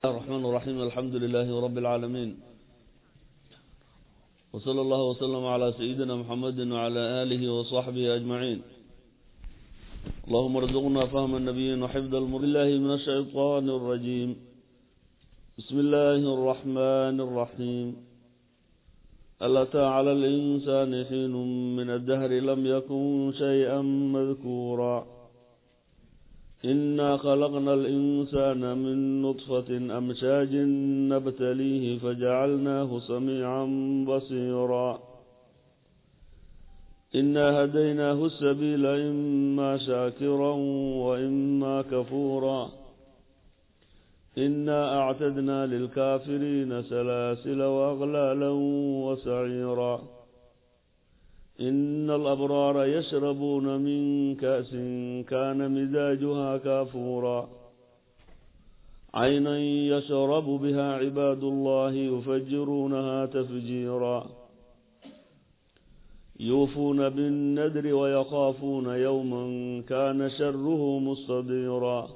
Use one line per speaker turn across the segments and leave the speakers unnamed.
الرحمن الرحيم الحمد لله رب العالمين وصلى الله وسلم على سيدنا محمد وعلى آله وصحبه أجمعين. اللهم ارزقنا فهم النبيين وحفظ الله من الشيطان الرجيم. بسم الله الرحمن الرحيم. هل أتى على الإنسان حين من الدهر لم يكن شيئا مذكورا إنا خلقنا الإنسان من نطفة أمشاج نبتليه فجعلناه سميعا بصيرا إنا هديناه السبيل إما شاكرا وإما كفورا إنا أعتدنا للكافرين سلاسل وأغلالا وسعيرا إن الأبرار يشربون من كأس كان مزاجها كافورا عينا يشرب بها عباد الله يفجرونها تفجيرا يوفون بالنذر ويخافون يوما كان شره مستديرا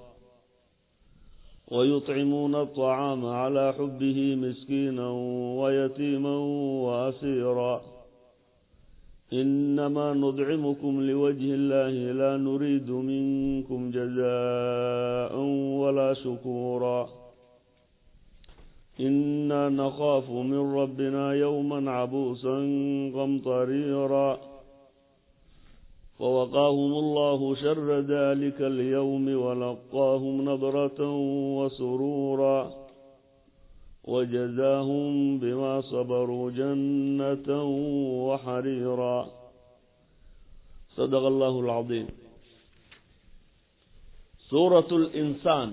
ويطعمون الطعام على حبه مسكينا ويتيما وأسيرا إنما نطعمكم لوجه الله لا نريد منكم جزاء ولا شكورا إنا نخاف من ربنا يوما عبوسا قمطريرا فوقاهم الله شر ذلك اليوم ولقاهم نضرة وسرورا وجزاهم بما صبروا جنة وحريرا صدق الله العظيم. سورة الإنسان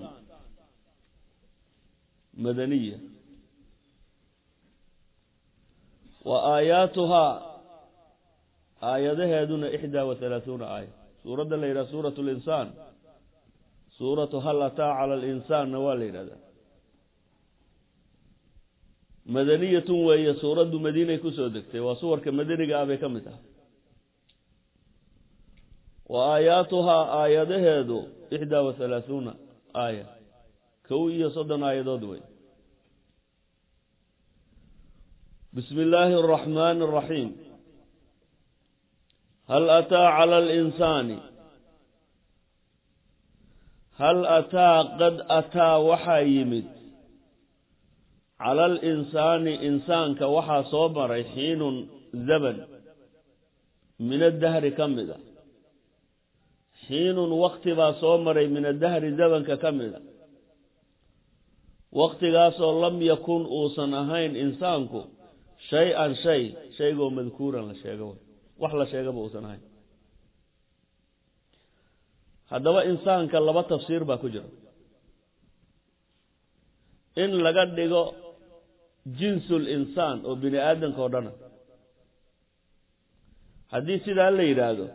مدنية وآياتها آياتها دون 31 آية. سورة الليلة سورة الإنسان، سورة هل أتى على الإنسان نوالي مدنية وهي سورة مدينة كسودكتي وصور كمدينة قابة كمتها وآياتها آياتها دو 31 آية كوية صدنا آية دوي. بسم الله الرحمن الرحيم. هل أتى على الإنسان هل أتى قد أتى وحيمد على الإنسان إنسان كوحى صبر حين زبن من الدهر كمدا حين وقت با صبر من الدهر زبن ككمدا وقت غاسو لم يكن أوسنهين إنسانكو شيئا شيء مذكورا لشيء وحلا شيء بأوسنهين. هذا هو إنسان كاللبا تفسير باكجر إن لقد ديغو جنس الإنسان أو بني آدم كودنا حديث ذا اللي يرادو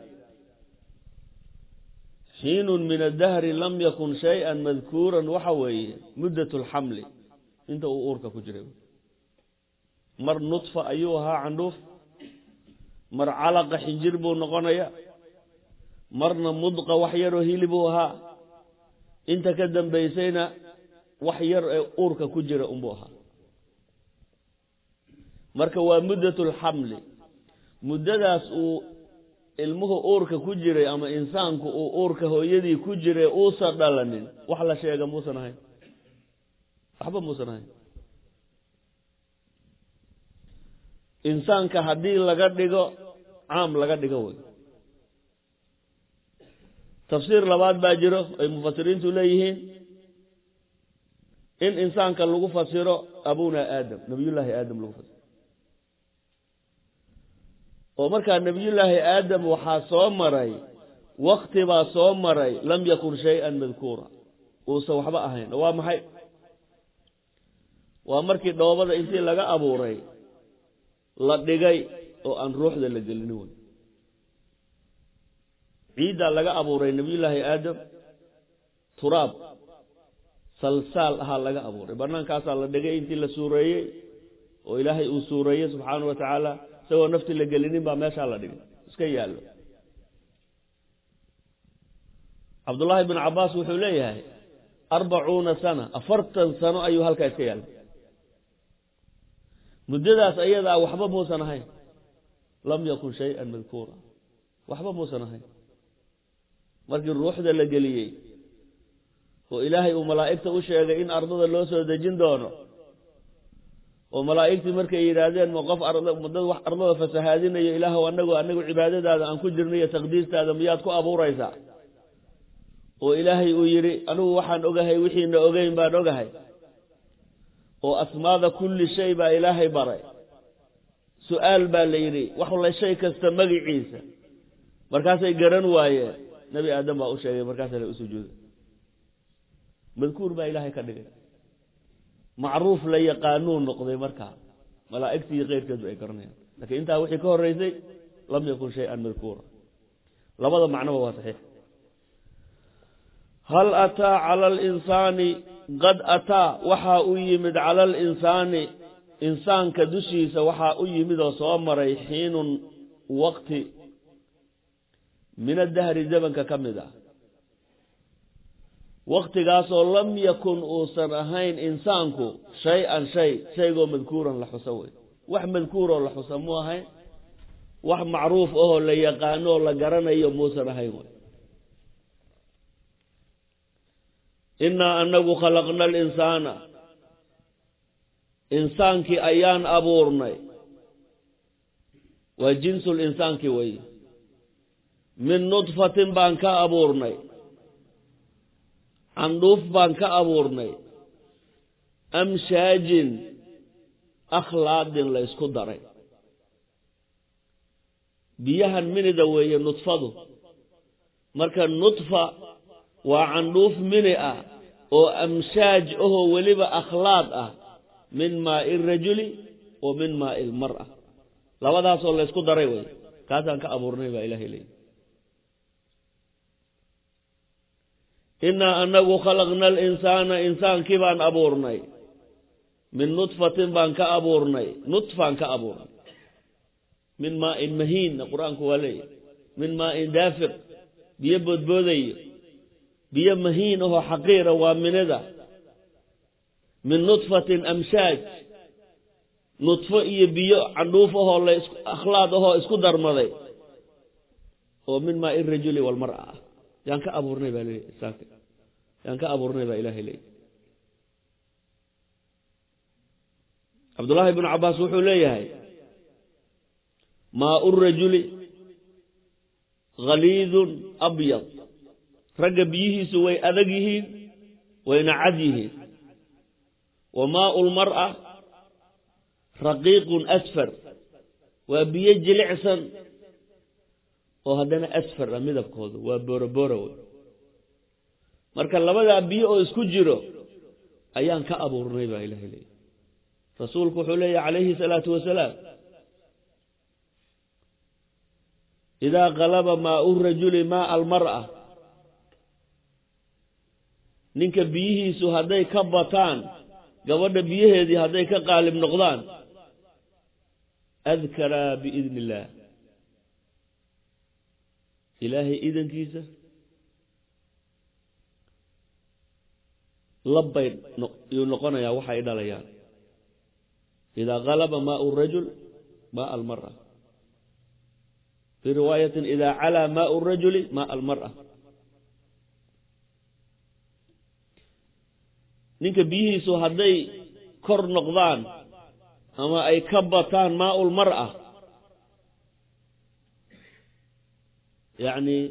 حين من الدهر لم يكن شيئا مذكورا وحوي مدة الحمل انت أورك كجرب مر نطفة أيها عنوف مر علق حنجربو نغنيا مرنا مضغة وحير هيلبوها انت كدن بيسينا وحير أورك كجر أمبوها marka waa muddatul hamli muddadaas uu ilmuhu uurka ku jiray ama insaanku uu uurka hooyadii ku jiray uu sadalanin wax la sheega muusan ahayn waxba muusan ahayn. insaanka hadii laga dhigo caam laga dhigo way tafsiir labaad baa jiro ay mufassiriintu leeyihiin in insaanka lagu fasiro abuna aadam nabiyullaahi aadam lagu fasiro ومركا النبي الله آدم وحاسو مري وقت با سو مري لم يكن شيئا مذكورا وسو حبا اهين waa maxay waa markii dhoobada intii laga abuuray la dhigay oo aan ruuxda la gelin way ciida laga abuuray nabi allah aadam turaab salsal aha laga abuuray banaankaas la dhigay intii la suureeyay oo ilaahay uu suureeyay subhanahu wa ta'ala سوى نفط اللي قالين بقى ما شاء الله دي اسكي يالو عبد الله بن عباس وحوليه 40 سنة 40 سنة أيها الكاسيال مدة أيضا وحبب موسى نهاي لم يكن شيئا مذكورا وحبب موسى نهاي مركي الروح ذا اللي وإلهي وملائكته وشيء إن أرض الله سود جندونه وملائكتي مركي يرادين موقف أرض فسهادين يا إله وأنه عبادة هذا أن كجرني تقديس هذا ميات كو أبو ريسا وإلهي ويري أنه وحن أجهي وحين أجين بعد أجهي وأسماء كل شيء با إلهي بري سؤال باليري وحول شيء كاستمر عيسى مركز يقرن وايه نبي آدم با أشياء مركز لأسجود مذكور با إلهي كذا معروف لي قانون نقضي مركز ملائكتي غير كذا يقرنها لكن أنت وحي كهر ريسي لم يكن شيئا مذكورا لبدا معناه هو صحيح هل أتى على الإنسان قد أتى وحا أيمد على الإنسان إنسان كدشيس وحا أيمد وصامر حين وقت من الدهر زمن ككمدا وقت قاسو لم يكن أوسرهين إنسانكو شيء مذكورا لحسوي وح مذكورا لحسموهين وح معروف اللي يقانو لقرنا يموسرهين إنا أنه خلقنا الإنسان إنسان كي أيان أبورنا وجنس الإنسان كي وي من نطفة بانكا أبورنا عندوف بانكا أبورنا أمشاج أخلاد ليسكو داري بيهن من دوية نطفة مركا النطفة وعندوف منئة وأمشاج ولب أخلاق من ماء الرجل ومن ماء المرأة لو ذا صلى يسكو دريوي كذا كأبورني بإله لي إنا أنه خلقنا الإنسان إنسان كيفان أبورني من نطفة بان كأبورني نطفة كأبورني من ماء مهين القرآن كوالي من ماء دافق بيبود بودي بيا مهينه حقيرة ومنذا من نطفة أمشاج نطفة بيا عنوفه الله أخلاده اسكو درمضي ومن ماء الرجل والمرأة يعني كأبورني بالله ساكت يعني كأبورني بالله لي عبد الله بن عباس وحوليه ماء الرجل غليظ أبيض رجبيه سوي أذجه وينعديه وماء المرأة رقيق أسفر وبيجل عسن وهذا أسفر أميدا بكوده وبوربورو مركا لبدا بيئو اسكجرو أيان كأبو الرنيبة إله إليه رسولك حلي عليه الصلاة والسلام إذا غلب ماء الرجل ماء المرأة ninka biyihiisu haday ka bataan gabadha biyaheedii haday ka qaalib noqdaan adkara biidnillah ilaahi idankiisa labbay noqonaya waxa ay dhalayaan ida ghalaba ma'u ar-rajul ma'a al-mar'a fi riwayatin ida ala ma'u ar-rajuli ma'a al-mar'a ninka biyihiisu haday kor noqdaan ama ay ka bataan maa'ul mar'a yani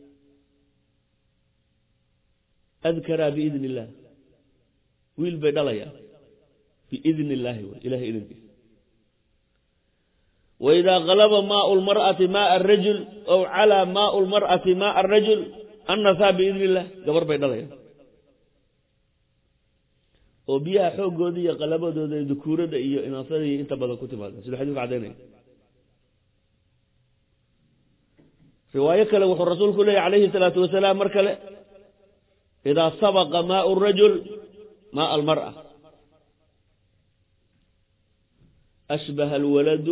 adkara biidnillah wiil bay dhalaya biidnillah ilahi idinki وإذا غلب ماء المرأة ماء الرجل أو على ماء المرأة ماء الرجل النساء بإذن الله قبر بين الله وبيها حق جودي قلبه ده ذكورة ده إيه إناثي أنت بدأ كتب هذا سيد حديث عدني رواية كله والرسول كله عليه الصلاة والسلام مركله إذا سبق ماء الرجل ماء المرأة أشبه الولد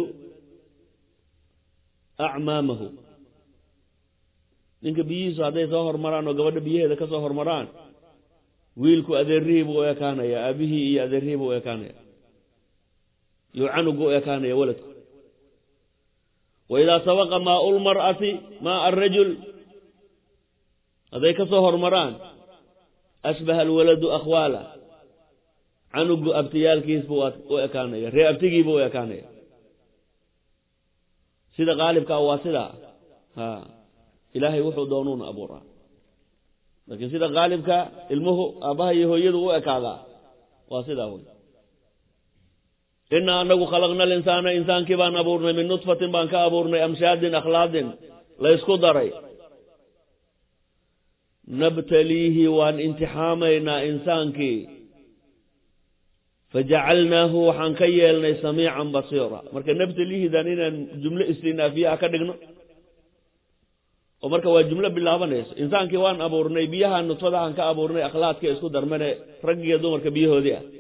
أعمامه إنك بيجي هذا ظهر مران وقبل بيجي هذا كظهر مران wiilku adeerihiibu u ekaanaya aabihii iyo adeerihiibu u ekaanaya yucanugu u ekaanaya waladku waidaa sabaqa maau lmar'ati maa arajul hadday ka soo hormaraan ashbaha alwaladu akhwaala canugu abtiyaalkiis buu u ekaanaya ree abtigiibuu u ekaanaya sida qaalibkaa waa sidaa ilaahay wuxuu doonuuna abuuraa laakiin sida qaalibka ilmuhu aabbaha iyo hooyadu u ekaadaa waa sidaa wey inaa anagu khalaqna alinsaana insaankii baan abuurnay min nutfatin baan ka abuurnay amshaadin akhlaadin la ysku daray nabtaliihi waan imtixaamaynaa insaankii fajacalnaahu waxaan ka yeelnay samiican basiira marka nabtaliihidan inaan jumlo istinaafiyaha ka dhigno oo marka waa jumlo bilaabanayso insaankii waan abuurnay biyaha nutfadahan ka abuurnay akhlaadka isku darmane raggiyo dumarka biyahoodii ah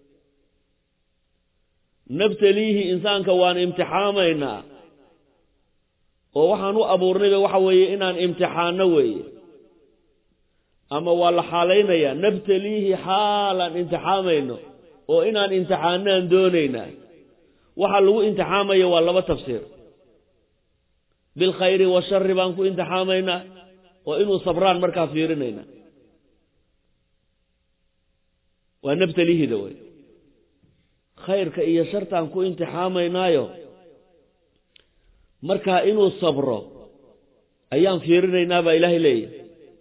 nabtaliihi insaanka waan imtixaamaynaa oo waxaan u abuurnayba waxa weeye inaan imtixaano weeye ama waa la xaalaynayaa nabtaliihi xaalaan imtixaamayno oo inaan imtixaanaan doonaynaa waxa lagu imtixaamaya waa laba tafsiir bilkhayri washari baan ku imtixaamaynaa oo inuu sabraan markaa fiirinayna waa nabtaliihida wey khayrka iyo shartaan ku imtixaamaynaayo markaa inuu sabro ayaan fiirinaynaa baa ilaahay leeyahy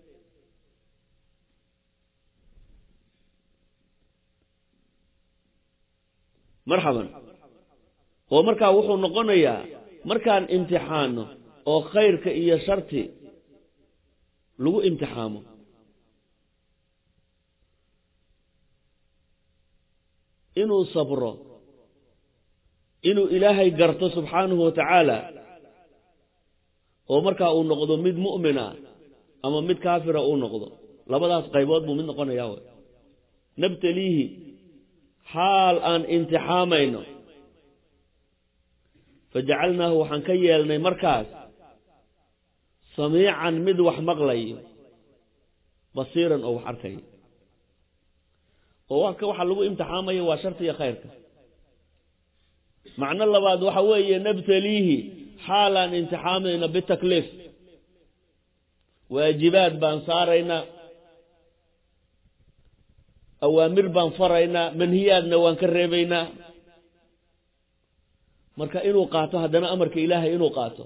marxaban oo markaa wuxuu noqonayaa markaan imtixaano oo khayrka iyo sharti lagu imtixaamo inuu sabro inuu ilaahay garto subxaanahu watacaala oo markaa uu noqdo mid mu'mina ama mid kaafira uu noqdo labadaas qaybood buu mid noqonayaa wey nabtaliihi xaal aan imtixaamayno fajacalnaahu waxaan ka yeelnay markaas samiican mid wax maqlayo basiiran oo wax arkayo oo waxa lagu imtixaamayo waa shartiga khayrka macno labaad waxa weeye nabtaliihi xaalaan imtixaamayna bitakliif waajibaad baan saaraynaa awaamir baan faraynaa manhiyaadna waan ka reebaynaa marka inuu qaato haddana amarka ilaahay inuu qaato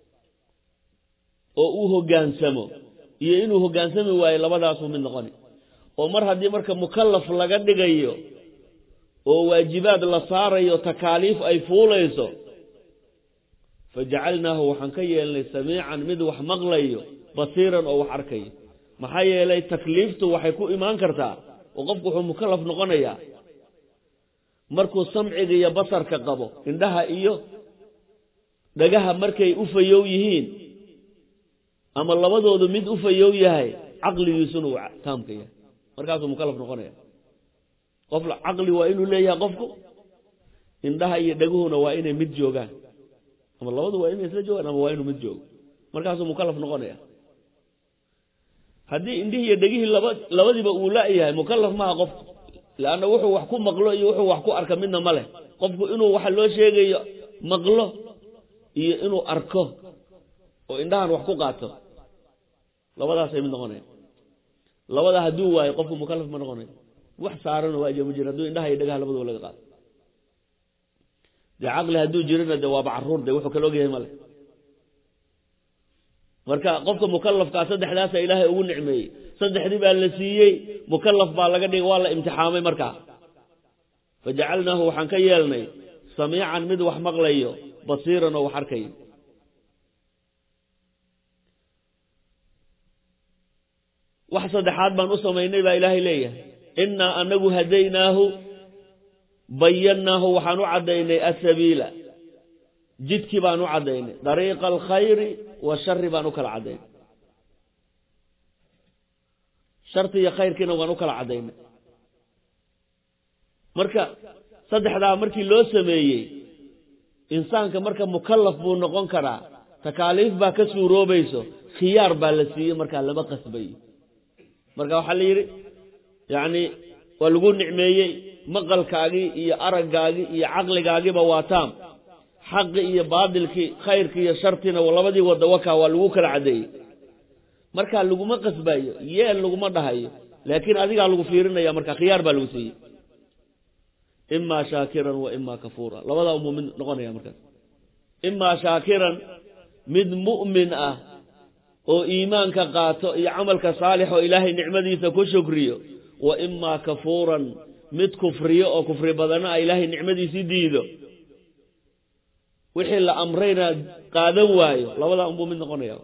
oo uu hoggaansamo iyo inuu hoggaansami waayo labadaasuu mid noqoni oo mar haddii marka mukallaf laga dhigayo oo waajibaad la saarayo takaaliif ay fuulayso fajacalnaahu waxaan ka yeelnay samiican mid wax maqlayo basiiran oo wax arkayo maxaa yeelay takliiftu waxay ku imaan kartaa oo qofku wuxuu mukallaf noqonayaa markuu samciga iyo basarka qabo indhaha iyo dhagaha markay u fayow yihiin ama labadoodu mid u fayow yahay caqligiisuna uu taamka yahay markaasuu mukallaf noqonaya qof caqli waa inuu leeyahay qofku indhaha iyo dhaguhuna waa inay mid joogaan ama labadu waa inay isla joogaan ama waa inuu mid joogo markaasuu mukallaf noqonaya haddii indhihii iyo dhegihii labadiiba uu la-yahay mukallaf maaha qofku leanna wuxuu wax ku maqlo iyo wuxuu wax ku arka midna ma leh qofku inuu waxa loo sheegayo maqlo iyo inuu arko oo indhahan wax ku qaato labadaasay mid noqonaya labada hadduu waayo qofku mukallaf ma noqonayo wax saarana waajiba ma jiro hadduu indhaha iyo dhagaha labadaba laga qaato dee caqli hadduu jirana de waaba caruur de wuxuu kala ogyahay male marka qofka mukallafkaa saddexdaasa ilaahay ugu nicmeeyey saddexdii baa la siiyey mukallaf baa laga dhigay waa la imtixaamay markaa fajacalnaahu waxaan ka yeelnay samiican mid wax maqlayo basiiran oo wax arkayo wax saddexaad baan u samaynay baa ilaahay leeyahay innaa anagu hadaynaahu bayannaahu waxaan u caddaynay asabiila jidkii baan u caddaynay dariiqa alkhayri washari baan u kala caddaynay sharti iyo khayrkiina waan u kala caddaynay marka saddexdaa markii loo sameeyey insaanka marka mukallaf buu noqon karaa takaaliif baa ka suuroobayso khiyaar baa la siiyey markaa lama qasbayo marka waxaa la yidhi يعني ولقول نعميي مقل كاغي إيا أرق كاغي إيا عقل كاغي بواتام حق إيا بادلك خيرك إيا شرطنا والله بدي ودوكا والوك العدي مركا لقو ما قصباي يا لقو ما دهاي لكن أذيك لقو فيرنا يا مركا خيار بالوسي إما شاكرا وإما كفورا لولا مؤمن نقول يا مركا إما شاكرا من مؤمن أو إيمانك قاطع عملك صالح وإلهي نعمتي تكون شكريه وإما كفورا مد كفريه أو كفر بدنا إلهي نعمتي سيديده وحل أمرنا قادوا وايو لولا مؤمن نقول يا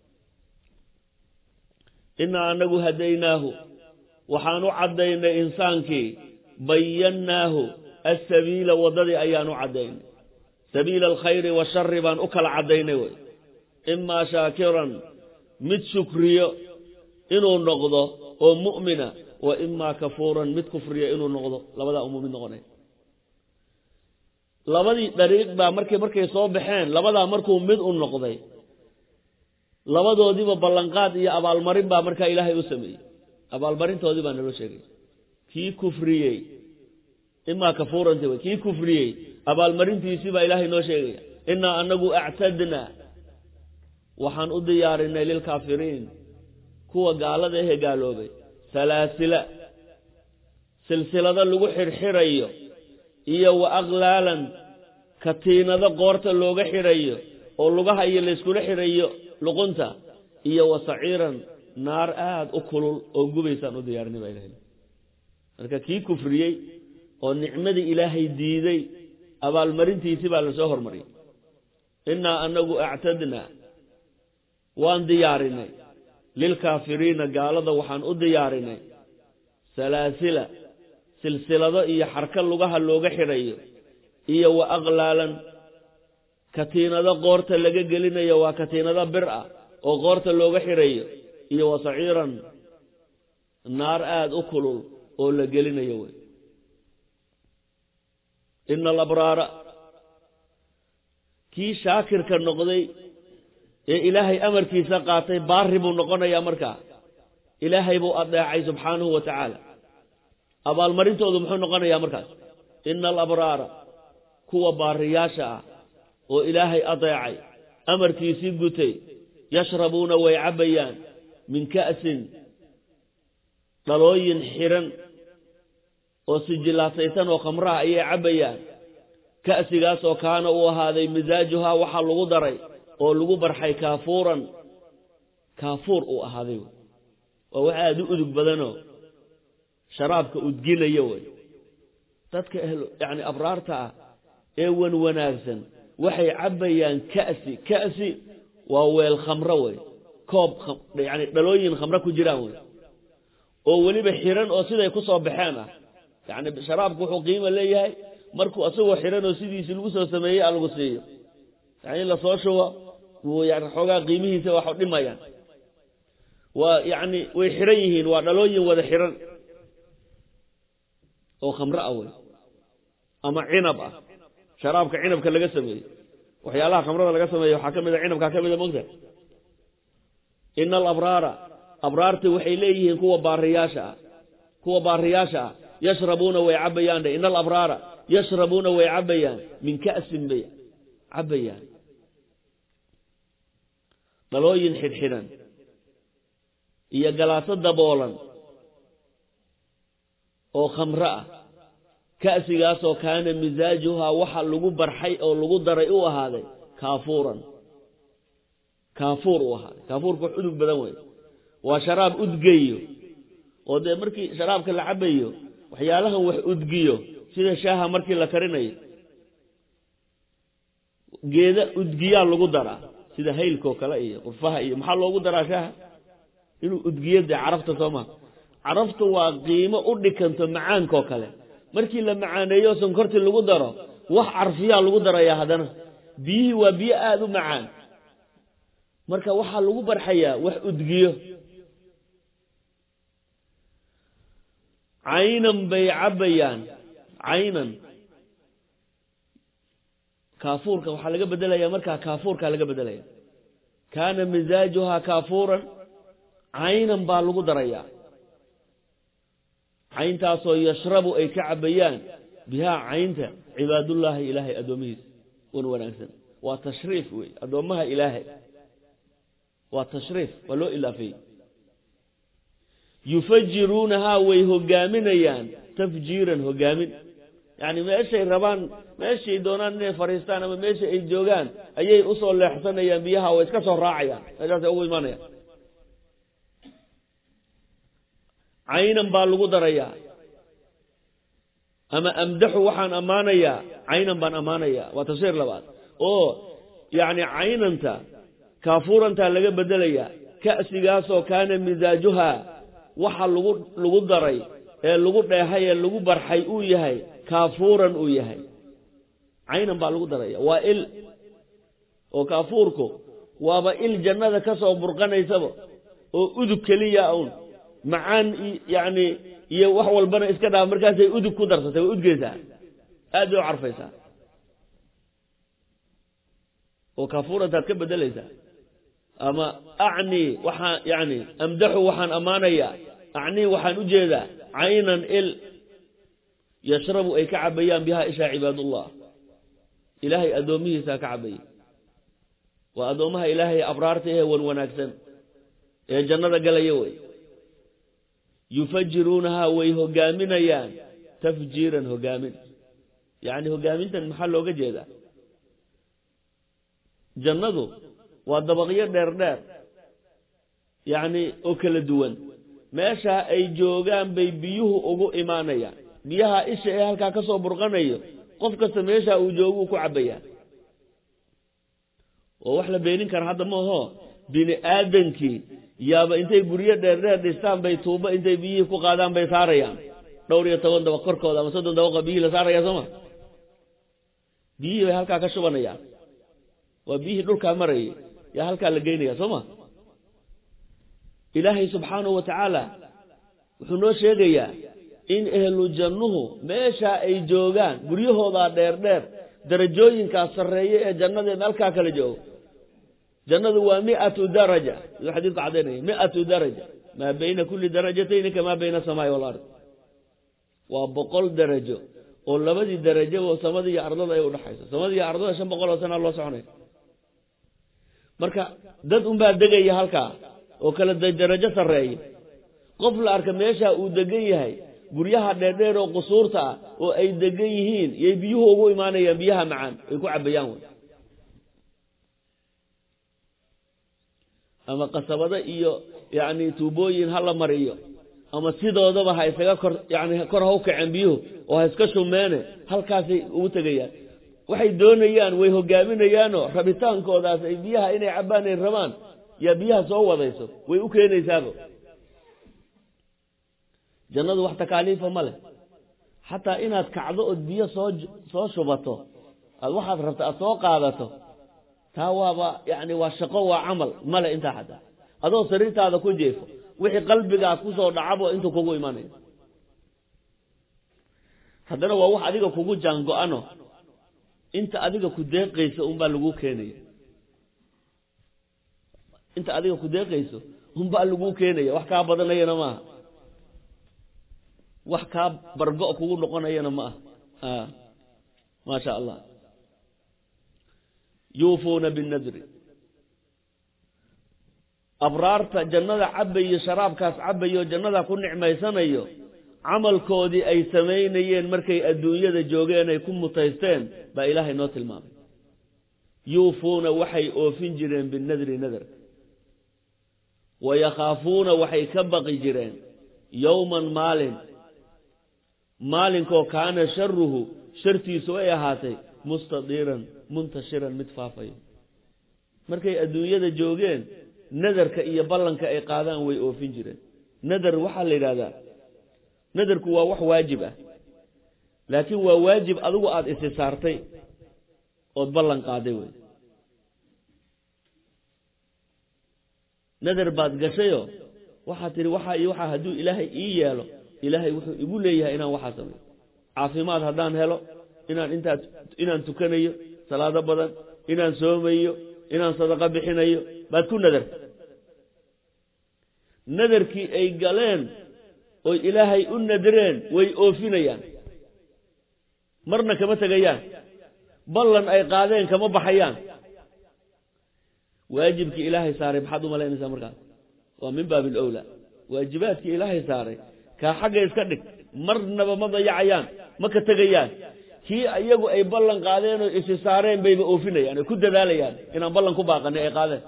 إنا أنه هديناه وحانو عدينا إنسانك بيناه السبيل وضد أيانو عدين سبيل الخير والشر بان أكل عدين إما شاكرا مد شكريا إنو نغضه أو مؤمنا وإما كفورا مد كفريا إنو نغضه لبدا أمومين نغني لبدي طريق با مركي صوبحين لبدا مركو مد النقضي لبدو دي بلنقاد يا أبال مرين با مركا إلهي أسمي أبال مرين تودي با نلو شيء كي كفريا إما كفورا تبا كي كفريا أبال مرين تيسيبا إلهي نو شيء إنا أنه أعتدنا وحان أديارنا للكافرين كوا قال ده قالوا بي سلاسل سلسلة لغو حرحريو إيا وأغلالا كتينة قورة لغو حريو أو لغو هاي اللي اسكول حريو لغنتا إيا وصعيرا نار أكلول أو قبيسان أديارنا بإلهي لكن كي كفريي أو نعمة إلهي ديدي أبا المرين تيسيبا لسوهر مرين إنا أنه أعتدنا وان ديارنا للكافرين قال ذا وحان أديارنا سلاسل سلسلة إيا حركة لغها اللوغة حرية إيا وأغلالا كتينة ذا قورة لغا قلنا إيا وكتينة ذا برأة أو قورة اللوغة حرية إيا وصعيرا نار أكلوا أو لقلنا إيا إن الأبرار كي شاكر كالنقضي إلهي أمر كي سقاطي بارب النقضي يا مركا إلهي بو أضيعي سبحانه وتعالى أبا المرين تودو محو نقضي يا مركا إن الأبرار كو بارياشا وإلهي أضيعي أمر كي سيقوتي يشربون ويعبيان من كأس طلوين حرن وسجلاتيتان وخمرها أي عبيان كأسيغاس وكان وهذا مزاجها وحا لغو دري oo lagu barxay kaafuur oo ahaaday oo aad u udug badano sharaabka udginaya way dadka yani abraarta ee wanaagsan waxay cabayaan kaasi waa weel khamra way koob yani dhalooyin khamra ku jiraan way oo waliba xiran oo siday ku soo baxeen yani sharaabku wuxuu qiimo leeyahay markuu asagoo xiran oo sidiisii lagu soo sameeyay lagu siiyo يعني لا صوشوا ويعني حوجا قيمه سوى حد ما يعني ويعني ويحريهن ودلوين وذا حرن أو خمرة أول أما عنب شراب كعنب كلا قسمه وحيالها خمرة كلا قسمه وحكم إذا عنب كحكم إذا مقدر إن الأبرار أبرارت وحيليهن كوا بارياشا يشربون ويعبيان إن الأبرار يشربون ويعبيان من كأس بي عبيان دلوين حرحرا إيا قلاصة دبولا أو خمرأة كأس قاسو كان مزاجها وحا لغو برحي أو لغو درئو هذا كافور وهذا كافور كحدوك بدوي وشراب أدقيو وده مركي شراب كلا عبيو وحيالها وح أدقيو سيدا شاها مركي لكريني geeda udgiya lagu daraa sida haylko kale iyo qurfaha iyo maxaa loogu daraa shaaha inuu udgiyada carafta Soomaa caraftu waa qiimo u dhikanto macaanko kale markii la macaaneeyo sonkorti lagu daro wax carfiya lagu daraya hadana biyi waa biyo aad u macaan marka waxa lagu barxaya wax udgiyo aynan bay cabayaan aynan كافورك وحا لغا بدلaya marka كافورka laga badalaya kana mizajuha kafuran aynan ba lagu daraya عين تاسو يشربوا أي كعبيان بها عينته عباد الله إلهي أدوميس ونوانسن وتشريف وي أدومها إلهي وتشريف ولو إلا فيه يفجرونها ويهجامنيان تفجيرا هجامن يعني ما شيء ربان ما شيء دونان فريستان ما شيء الجوجان أي أصل لحسن ينبيها ويتكسر راعيا هذا أول مانع عينا بالغو دريا أما أمدحوا وحن أمانيا عينا بان أمانيا وتصير لبعض يعني عين أنت كافور أنت لقى بدليا كأس جاسو كان مزاجها وحل لغو دري لغو دهي لغو برحي أويهي كافورا أويهي عينا بالغو دريا وإل وكافوركو وابا إل جنة كسو برقنا يسبو وأدب كليا أون معان يعني يوحول بنا إسكادها مركز يؤدب كدرسة ويؤدقيسها أدو عرفيسها وكافورة تكبر دليسها أما أعني وحان يعني أمدحه وحان أمانيا أعني وحان أجيدا عينا إل يشرب أي كعبيان بها إشاء عباد الله إلهي أدوميه سا كعبي وأدومها إلهي أبرارته والوناكسن يا جنة قال يوي يفجرونها ويهجامنيان تفجيرا هجامن يعني هجامنت المحل وجهه جنده والضبغية دير يعني أكل دوان ماشى أي جوجان بيبيوه أبو إيمانيا بيها إيش هالكا كسو برغانيا قف كسميشا وجوجو كعبيا ووحلا بينين كان هذا ما هو بين آدنكي yaaba intay guriyo dheer dhistaan bay tuuba intay biyo ku qaadaan bay saarayaan dhowr iyo 10 daba korkooda ama 30 daba biyo la saaraya Soomaa biyo way halka ka shubanayaan waa biyo dhulka maray ya halka la geynaya Soomaa Ilaahay subhanahu wa ta'ala wuxuu noo sheegayaa in ahlu jannuhu meesha ay joogaan guriyahooda dheer darajooyinka sareeya ee jannada meelka kala joogo جنة هو 100 درجة الحديث قاعدين 100 درجة ما بين كل درجتين كما بين السماء والأرض وبقول درجة ولا بدي درجة وسمادي أرضنا يقول حيث سمادي أرضنا عشان بقول سنة الله سبحانه مركا دد بعد دقيقة هالكا وكل درجة سرية قبل أركميشة ودقيقة هاي بريها دير وقصورتها وأي دقيقين يبيوه هو إيمانه يبيها معا يكون عبيانون أما قصبة إيو يعني توبوين هلا مريو أما سيدو ضبا هاي كر يعني كرهوك عن بيو وهيسكشوا مانه هل كاسي وتجيان waxay doonayaan way hogaaminayaano rabitaankoodaas ay biyaha inay cabaan ay rabaan ya biyaha soo wadayso way u keenaysaabo jannadu wax takaaliif ma leh hatta inaad kacdo oo biyo soo shubato aad waxaad rabto aad soo qaadato taa waa yani waa shaqo waa amal ma leh inta hada adoo sariirtaada ku jeefo wixii qalbiga ku soo dhacabo inta kugu iimaanay hadana waa wax adiga kugu jaango'ano inta adiga ku deeqayso baa lagu keenay inta adiga ku deeqayso baa lagu keenay wax ka badanayna ma wax ka bargo kugu noqonayna ma ma sha Allah يوفون بالنذر أبرارت جنة عبي شراب كاس عبي جنة كن نعميسانيو عمل كودي أي سمينيين مركي الدنيا جوجين يكون متيستين بإله نوت المام يوفون وحي أوفين جرين بالنذر نذر ويخافون وحي كبقي جرين يوما مال كو كان شره شرتي سوية هاتي مستديرا منتشرا متفافيا markay adduunyada joogeen nadarka iyo ballanka ay qaadaan way oofin jireen nadar waxa la yiraahdaa nadarku waa wax waajib ah laakiin waa waajib adigu aad issaartay oo ballan qaaday way nadar baad gashayo waxa tiri waxa iyo waxa haduu ilaahay ii yeelo ilaahay wuxuu igu leeyahay inaan waxa sameeyo caafimaad hadaan helo inaan tukanayo salaado badan inaan soomayo inaan sadaqa bixinayo baad ku nadarkii ay galeen إلهي الندرين ويؤفنيان مرنا كما تغيان بلن أي قادين كما بحيان واجبك إلهي ساري بحضو ملايين سامركان ومن باب الأولى واجباتك إلهي ساري كحق يسكدك مرنا بمضى يعيان ما كتغيان هي أيغو أي بلن قادين وإسي سارين بيبا أوفينيان يعني كد داليان إنان بلن كباقا أي قادين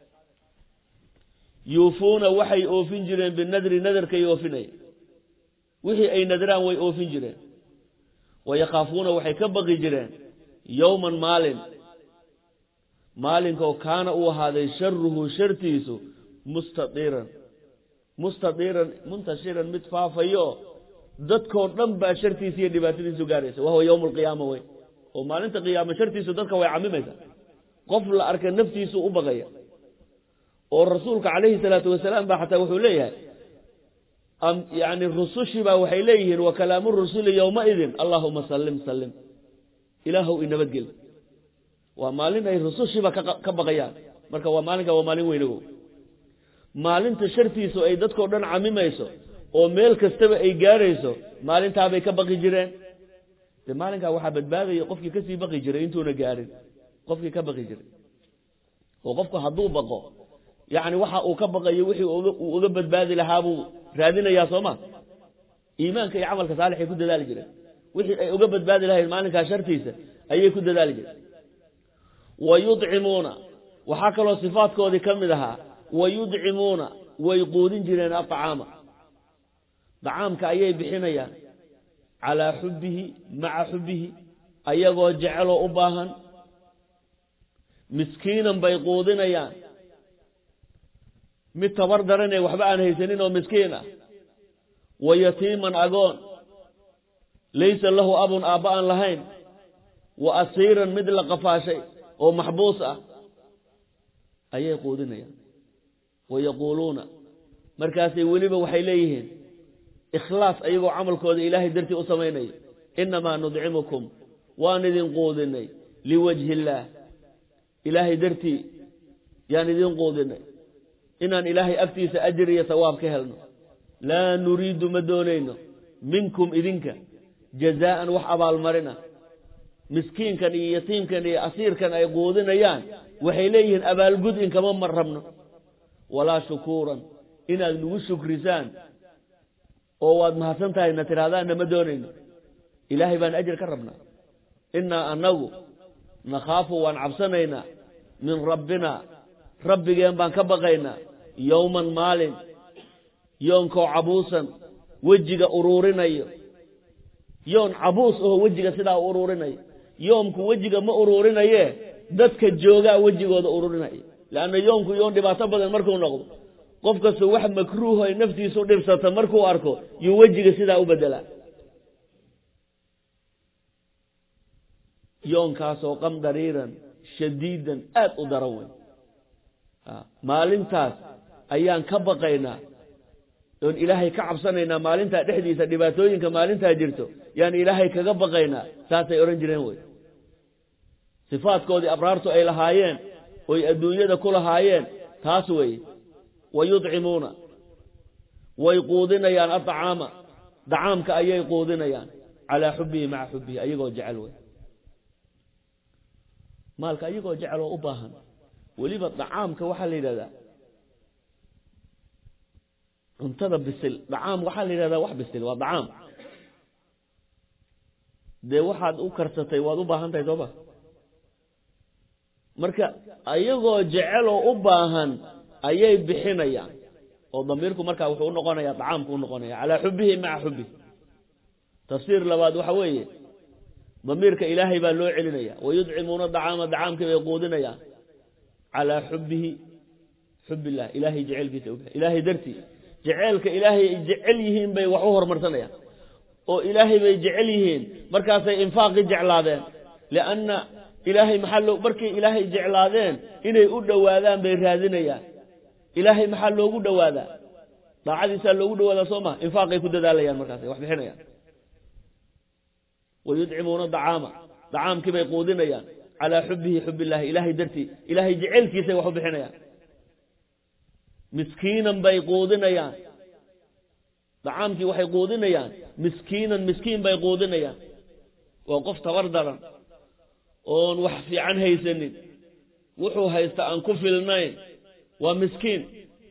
يوفون وحي أوفين جرين بالنذر نذر كي يوفيني وحي أي نذران وي أوفين جرين ويخافون وحي كبغي جرين يوما مالين كو كان هذا شره شرتيسو مستطيرا منتشرا متفافيو dadko dhan ba shartiisa iyo dhibaatadiisu gaaraysa waa yawm alqiyaama way oo maalinta qiyaama shartiisu dadka way camimaysa qof la arka naftiisu u baqaya oo rasuulka kaleey salaatu wasalaam ba xataa wuxuu leeyahay yani rusushi ba waxay leeyihiin wa kalaamu rusul yawma idin allahumma sallim ilaahu inabadgel waa maalin ay rusushi ba ka baqayaan marka waa maalin weynago maalinta shartiisu ay dadko dhan camimayso oo meel kastaba ay gaarayso maalinta bay ka baqi jireen maalinka waxa badbaadaya qofkii ka sii baqi jiray intuuna gaarin qofkii ka baqi jiray oo qofku haduu baqo yaani waxa uu ka baqayo wixii uu uga badbaadi lahaa buu raadinayaa Soomaa iimaanka iyo amalka saalix ay ku dadaali jireen wixii ay uga badbaadi lahayn maalinka shartiisa ayay ku dadaali jireen wayud'imuna waxa kale sifaadkoodii kamid aha wayud'imuna way qoodin jireen at'aama طعامك أيي بحنيا على حبه مع حبه أيغو جعلو أباهن مسكينا بيقودنا يا متبردرني وحبان هيسنين ومسكينا ويتيما أغون ليس له أب آباء لهين وأسيرا مثل قفاشي ومحبوسة أيي قودنا يا ويقولون مركاسي وليبا وحيليهن إخلاص أيغو عمل كود إلهي درتي أسميني إنما ندعمكم واندين قودني لوجه الله إلهي درتي يعني دين قودني إنان إلهي أفتي سأجري ثواب كهلنا لا نريد مدونين منكم إذنك جزاء وحبا المرنة مسكين كان يتيم كان أسير كان يقودنا يان وحيليهن أبا القدء كمان مرمنا ولا شكورا إنان نوشك رسان oo waad mahadsantahay in tiraadana ma doonayno ilaahay baan ajir ka rabnaa inna anagu nakhafu wa nabsanayna min rabbina rabbigeen baan ka baqayna yawman maalin yoonko abuusan wajiga ururinayo yoon abuus oo wajiga sida ururinayo yoomku wajiga ma ururinaye dadka jooga wajigooda ururinayo laana yoonku yoon dhibaato badan markuu noqdo qofka soo wax makruuh ay naftiisu dhibsata markuu arko yu wajiga sida u bedela yoonkaas oo qam dariiran shadiidan aad u daran maalintaas ayaan ka baqaynaa oo ilaahay ka cabsanaynaa maalinta dhexdiisa dhibaatooyinka maalinta jirto yaan ilaahay kaga baqaynaa taasay oran jireen way sifaadkoodii abraartu ay lahaayeen oo adduunyada ku lahaayeen taas way ويطعمون ويقودنا يان الطعام طعامك أي يقودنا يان على حبه مع حبه أيقو جعلوا مالك أيقو جعلوا أباهن وليب الطعامك وحل هذا انتظر بالسل طعام وحل هذا واحد بالسل وطعام ده واحد أكرتتي وأباهن تيتوبه مركا أيقو جعلوا أباهن ayay bixinayaan oo damirku marka wuxuu noqonayaa tacaamku noqonayaa ala hubbihi ma'a hubbi tafsiir labaad waxa weeye damirka ilaahay baa loo celinaya wayud'imuna da'aamka way qoodinayaan ala hubbihi hubbillah ilaahay jaceelkiisa ilaahay darti jaceelka ilaahay jecel yihiin bay wax u hormarsanayaan oo ilaahay bay jecel yihiin markaas ay infaaqi jeclaadeen laana ilaahay maxallo markii ilaahay jeclaadeen inay u dhawaadaan bay raadinayaan ilaahay maxal loogu dhawaada daacadiisa loogu dhawaada Soomaa infaaqay ku dadaalayaan markaas wax bixinayaan wayud'imuna da'aamkii bay qoodinayaan ala hubbihi hubbillah ilaahay darti ilaahay jaceelkiisa wax u bixinayaan miskiinan bay qoodinayaan طعامكي waxay quudinayaan miskiin bay quudinayaan waa qof tabardaran oo wax fiican haysanin wuxuu haysta aan ku filnayn waa miskiin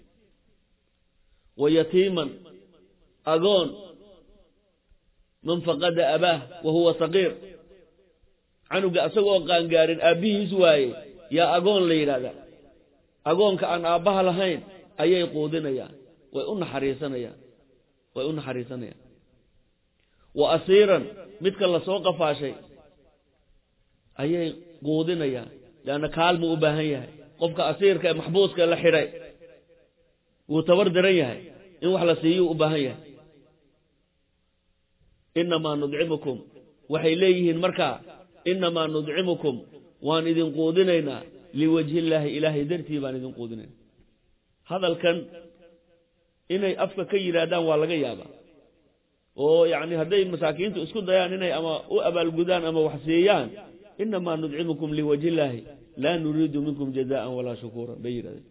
ويتيما أغون من فقد أباه وهو صغير عنو قاسقو قانقارين أبيه سواي يا أغون ليلة أغون كأن أباها لهين أي يقودنا يا ويقولنا حريصنا يا وأسيرا مثل الله سوق فاشي أي يقودنا يا لأن كالمو أباهية قفك أسير كمحبوس كالحري وتوردريها إن وحلا سيئو أباهية إنما ندعمكم وحيليه المركع إنما ندعمكم وان إذن قودنينا لوجه الله إلهي درتي وان إذن قودنينا هذا الكن إني أفكا كي رادان والغا يابا ويعني هذي المساكين تسكن ديان إني أما أبا القدان أما وحسيان إنما ندعمكم لوجه الله لا نريد منكم جزاء ولا شكورا بير هذا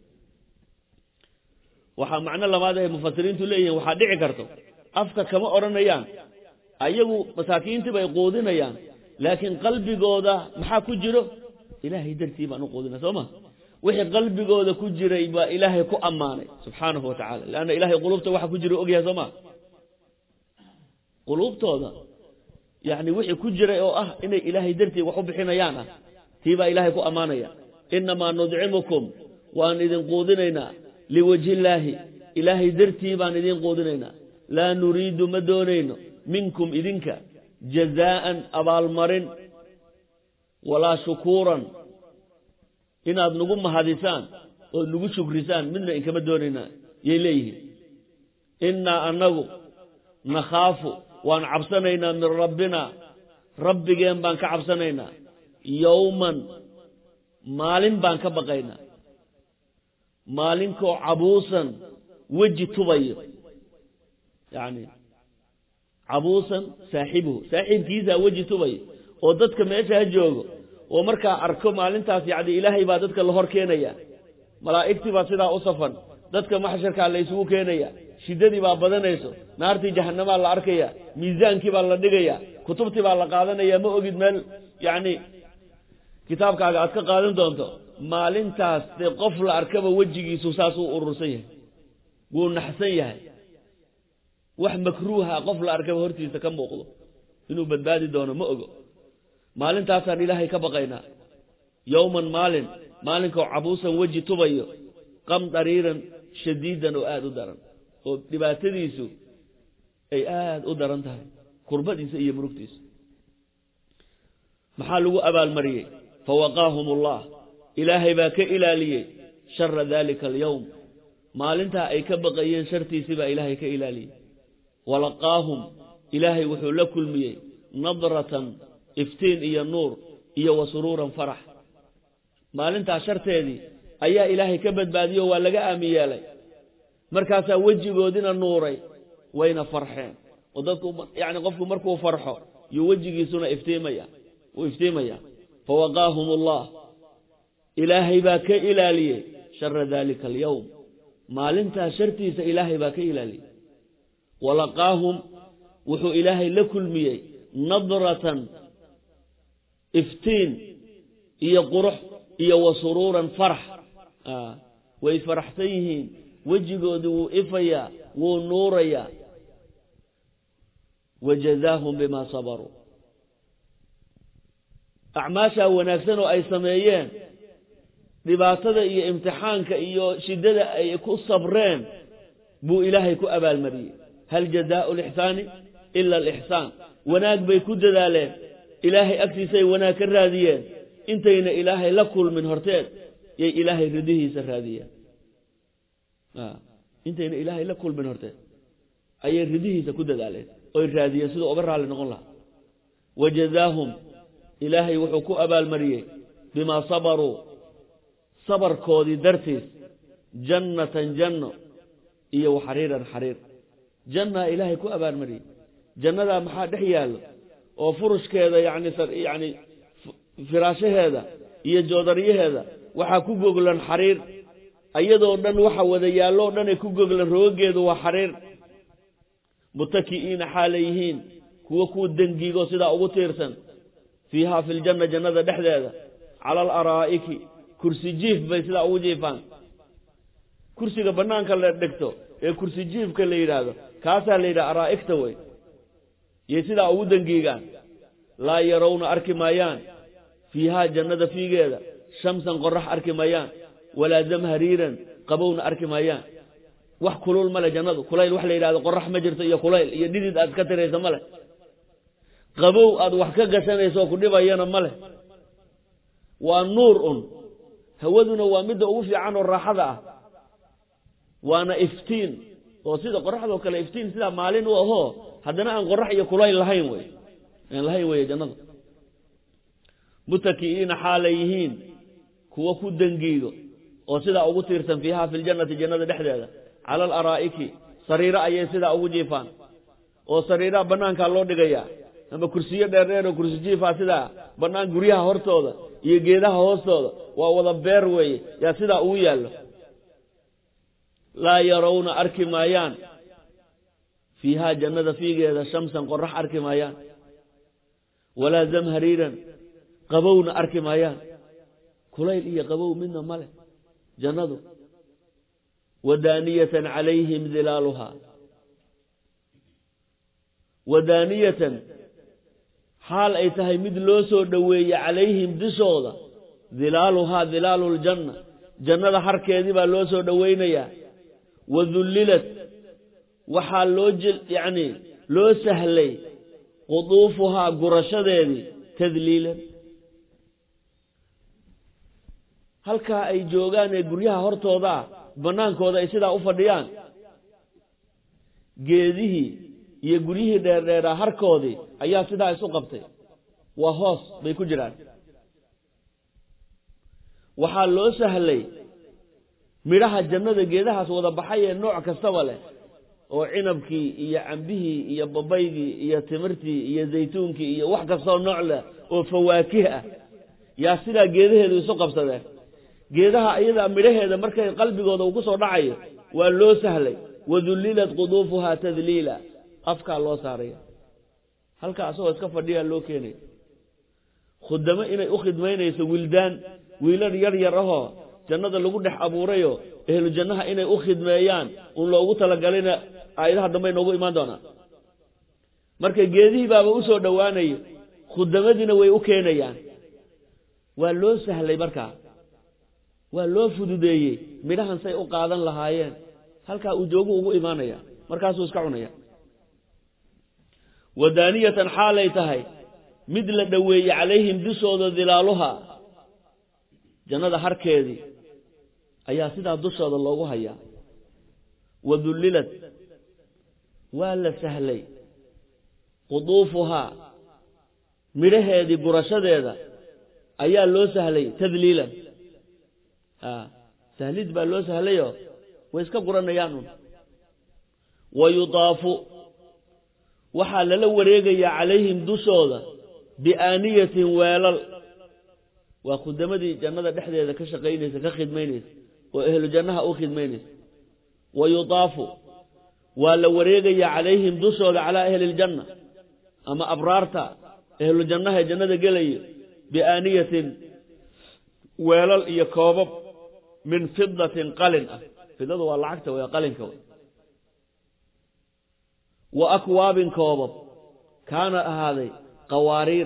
waxaa macna labaad ay mufassiriintu leeyihiin waxa dhici karto afka kama oranayaan ayagu masaakiintii bay qoodinayaan laakiin qalbigooda maxaa ku jiro ilaahay dartii baan u qoodinaa Soomaa wixii qalbigooda ku jiray baa ilaahay ku amaanay subhanahu wa ta'ala laana ilaahay qulubta waxa ku jiro og yahay Soomaa qulubtooda yani wixii ku jiray oo ah inay ilaahay dartii wax u bixinayaan tiiba ilaahay ku amaanaya inma nud'imukum wa an idin qoodinayna لوجه الله إلهي درتي بان إذن قودنينا لا نريد مدونين منكم إذنك جزاء أبال مرن ولا شكورا إن أبنقم حديثان ونقول شكرسان منا إنك مدونينا يليه إنا أنه نخاف وأن عبسنينا من ربنا رب جيم بانك عبسنينا يوما مال بانك بقينا مالنكو عبوسا وجه تبيض يعني عبوسا صاحب كيسا وجه تبيض وددك ميشا جوجو ومركا أركو مالنتاس يعني إلهي با ددك اللهور كينيا ملائكتي با سيدا أصفا ددك محشركا اللي يسوو كينيا شددي با بدنيسو نارتي جهنم الله أركيا ميزانكي با الله دقيا كتبتي با الله قادنيا مؤقد مال يعني كتابك أتك قادن دونتو maalintaas qof la arkaba wajigiisu saas uu urursan yahay wuu naxsan yahay wax makruuha qof la arkaba hortiisa ka muuqdo inuu badbaadi doono ma ogo maalintaas aan ilaahay ka baqaynaa yawman maalinka cabuusan waji tubayo qam dariiran shadiidan oo aad u daran oo dhibaatadiisu ay aad u daran tahay kurbadiisa iyo murugtiisa maxaa lagu abaal mariyay fawaqaahumullah إلهي باك إلالي شر ذلك اليوم مالنتا أي كبقيين شرتي سبا إلهي كإلالي ولقاهم إلهي وحول كل مي نظرة افتين إيا النور إيا وسرورا فرح مالنتا شرتي دي أيا إلهي كبد باديو ولقاء ميالي مركاسا وجه قودنا النوري وين فرحين وضدكم يعني قفكم مركو فرحو يوجه سنة افتيميا فوقاهم الله إلهي باك إلالي شر ذلك اليوم مالنتا شرتيس إلهي باك إلالي ولقاهم وحو إلهي لكل مي نظرة افتين إيا قرح إيا وسرورا فرح وإذ فرحتيهين وجقودوا إفيا ونوريا وجزاهم بما صبروا أعماشا ونكسنوا أي سميين dhibaatada iyo imtixaanka iyo shidada ay ku sabreen buu ilaahay ku abaal mariyay hal jazaa'u al-ihsani illa al-ihsan wanaag bay ku dadaaleen ilaahay agtiisay wanaag ka raadiyeen intayna ilaahay la kulmin horteed yay ilaahay ridihiisa raadiyeen intayna ilaahay la kulmin horteed ayay ridihiisa ku dadaaleen oo raadiyeen sida uga raali noqon lahaa wajazaahum ilaahay wuxuu ku abaal mariyay bima sabaru صبر كودي درتيس جنة جنة إيا وحريرا حرير جنة إلهي كو أبان مري جنة ذا محاد حيال وفرش كذا يعني فراشه هذا إيا جودريه هذا وحا كو قوغلن حرير أيضا ودن وحا وذيالو ودن كو قوغلن روغيد وحرير متكئين حاليهين كوكو دنجيغو سدا ugu tiirsan fiha fil janna jannada dhexdeeda ala al araa'iki kursi jiif bay sida ugu jiifan kursiga banaanka la dhigto ee kursi jiifka la yiraahdo kaasa la yiraahdo araa'ikta way iyo sida ugu dangiigan la yarawna arki maayaan fiha jannada fiigeeda shamsan qorrax arki maayaan wala zamhariiran qabowna arki maayaan wax kulul mala jannadu kulayl wax la yiraahdo qorrax ma jirto iyo kulayl iyo dhidid aad ka tirayso male qabow aad wax ka gashanayso ku dhibayana male waa nuur hawaduna waa mid ugu fiican oo raaxada ah waana iftiin oo sida qorraxda kale iftiin sida maalin u aho hadana aan qorrax iyo kulayl lahayn way jannadu mutakiina xalayhiin kuwa ku dangiigo oo sida ugu tiirsan fiha fil jannati jannada dhexdeeda ala al araa'iki sariira ayay sida ugu jiifaan oo sariira banaanka loo dhigaya ama kursiyo dheer oo kursi jiifa sida banaan guriyaha hortooda iyo geedaha hoostooda waa wada beer way yaa sida ugu yaalo la yarawna arki maayaan fiha jannada fiigeeda shamsan qorrax arki maayaan wala zamhariiran qabowna arki maayaan kulayl iyo qabow midna male jannadu wadaaniyatan calayhim dhilaaluha wadaaniyatan حال أي تهي مثل لوسو دوي عليهم دشوضة ظلالها ظلال الجنة جنة حركة ذي لوسو دوينيا وذللت وحال لوجل يعني لو سهلي قطوفها قرشة ذي تذليلا هل كا أي جوغان يقريها هرتو ذا بنان كودا يسيدا أفرديان جيده يقريه دير هركودي ayaa sidaa isu qabtay waa hoos bay ku jiraan waxa loo sahlay miraha jannada geedahaas wada baxay ee nooc kastaba leh oo cinabkii iyo cambihii iyo babaygii iyo timirtii iyo zeytuunkii iyo wax kasta oo nooc leh oo fawaakih ah yaa sidaa geedaheedu isu qabsadeen geedaha ayada miraheeda markay qalbigooda ugu soo dhacayo waa loo sahlay wadullilat qudufuha tadlila afka loo saaray halka asoo iska fadhiya loo keenay khudamo inay u khidmaynayso wildaan wiilal yar ah jannada lagu dhex abuurayo ehlu jannaha inay u khidmeeyaan loogu talagalina ayadaha dambe noogu imaan doona marka geedihii baaba u soo dhawaanayo khudamadina way u keenayaan waa loo sahlay marka waa loo fududeeyay midhahan say u qaadan lahaayeen halka uu joogo ugu imaanaya markaas uu iska cunaya ودانية حاليتها مثل دوي عليهم دسود ظلالها جنة حركة أيها سيدها دسود الله هيا وذللت ولا سهلي قطوفها مره دي قرشة دي أيها لو سهلي تذليلا سهلت بقى لو سهلي ويسكا قرآن يانون ويضاف waxaa lala wareegaya calayhim dushooda biaaniyatin weelal waa khudamadii jannada dhexdeeda ka shaqaynaysa ka khidmaynaysa oo ehlu jannaha u khidmaynaysa wayudaafu waa la wareegaya calayhim dushooda calaa ahli ljanna ama abraarta ehlu jannaha jannada gelaya biaaniyatin weelal iyo koobab min fidatin qalin ah fidadu waa lacagta waa qalinka وأكواب كوبب كان هذا قوارير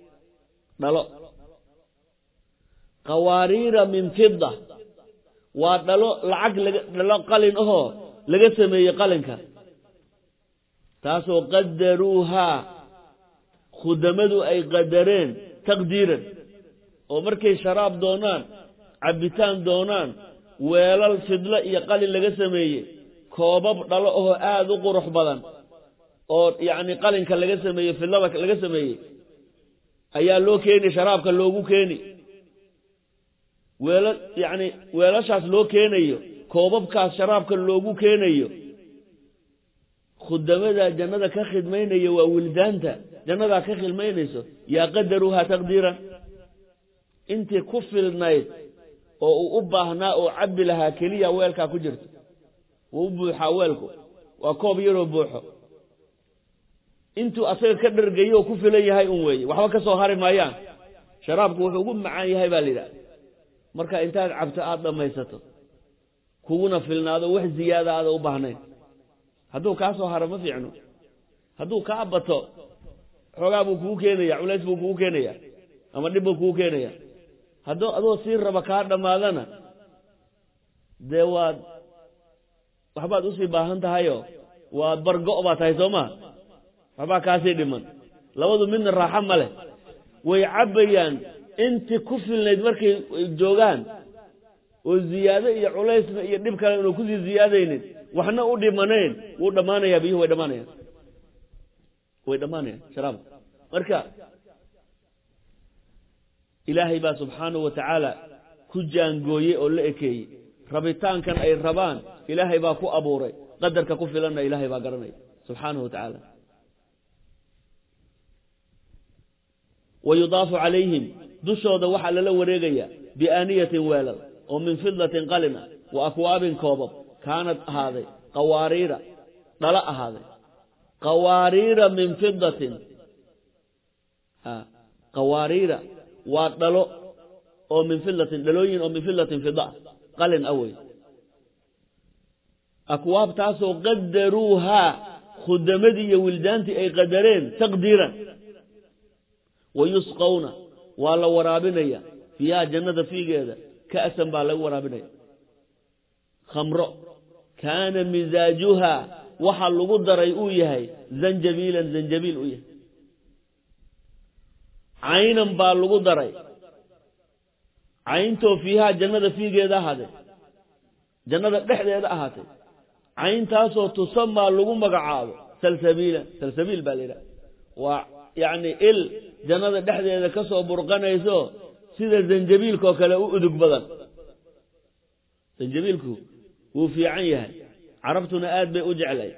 قوارير من فضة ودلو العقل دلو قلن لغا سمي قلنك تاسو قدروها خدمدو أي قدرين تقديرا ومركي شراب دونان عبتان دونان ويلا الفضلة يقلن لغا سمي كوبب دلو آذو قرح بدن oo yaani qalinka laga sameeyay filada laga sameeyay ayaa loo keenay sharaabka loogu keenay weelal yaani weelashaas loo keenayo koobabkaas sharaabka loogu keenayo khudamada jannada ka khidmaynayo waa wildaanta jannada ka khidmaynayso yaa qadaruha taqdiran inta ku filnayd oo u baahnaa oo cabbi lahaa kaliya weelka ku jirto oo buuxa weelku waa koob yaro buuxo intuu asaga ka dhargayo ku filan yahay un weeye waxba ka soo hari maayaan sharaabku wuxuu ugu macaan yahay baa lidaa marka intaad cabto aad dhamaysato kuuna filnaado wax ziyaada aad u baahnayn hadduu ka soo haro ma fiicno hadduu ka abato xogaa buu kugu keenaya culays buu kugu keenaya ama dhib buu kugu keenaya hadduu adoo sii raba kaa dhamaadana dee waad waxbaad usii baahan tahayo waad bargo baa tahay soo ma waxbaa kaasii dhiman labadu midna raaxo ma leh way cabbayaan intii ku filnayd markay joogaan oo ziyaado iyo culaysna iyo dhib kale inuu kusii ziyaadaynin waxna u dhimanayn wuu dhammaanayaa biyuhu way dhammaanayaan sharaab marka ilaahay baa subxaanahu wa tacaala ku jaangooyey oo la ekeeyey rabitaankan ay rabaan ilaahay baa ku abuuray qadarka ku filanna ilaahay baa garanaya subxaanahu wa tacaala wayudaafu calayhim dushooda waxaa lala wareegaya biaaniyatin weelal oo min fidatin qalina wa akwaabin koobab kaanad ahaaday qawaariira dhala ahaaday qawaariira min fidatin qawaariira waa dhalo oo min fidatin dhalooyin oo min fidatin fida qalin awey akwaabtaasoo qadaruuhaa khudamadii iyo wildaantii ay qadareen taqdiiran wayusqawna waa la waraabinaya fiiha jannada fiigeeda ka'san baa lagu waraabinaya khamro kaana misaajuhaa waxa lagu daray uu yahay zanjabiilan zanjabiil u yahay caynan baa lagu daray cayntoo fiihaa jannada fiigeeda ahaatay jannada dhexdeeda ahaatay cayntaasoo tusamaa lagu magacaabo salsabiilan salsabiil baa la yidhaha waa yacni il jannada dhexdeeda ka soo burqanayso sida zanjabiilkaoo kale u udug badan zanjabiilku wuu fiican yahay carabtuna aad bay u jeclay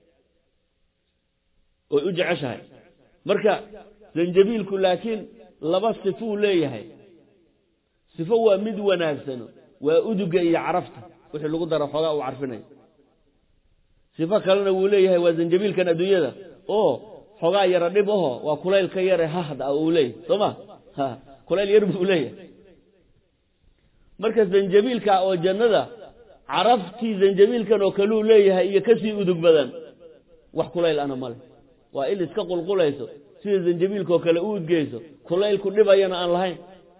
way u jeceshahay marka zanjabiilku laakiin laba sifuu leeyahay sifo waa mid wanaagsano waa uduga iyo carafta wixii lagu daro xoogaa uu carfinayo sifo kalena wuu leeyahay waa zanjabiilkan adduunyada oo xogaa yara dhib aho waa kulayl ka yare hahda uu leeyahay soo ma kulayl yar buu leeyahay marka zanjabiilka oo jannada caraftii zanjabiilkan oo kaluu leeyahay iyo kasii udug badan wax kulayl ana male waa il iska qulqulayso sida zanjabiilka oo kale u udgeyso kulaylku dhibayana aan lahayn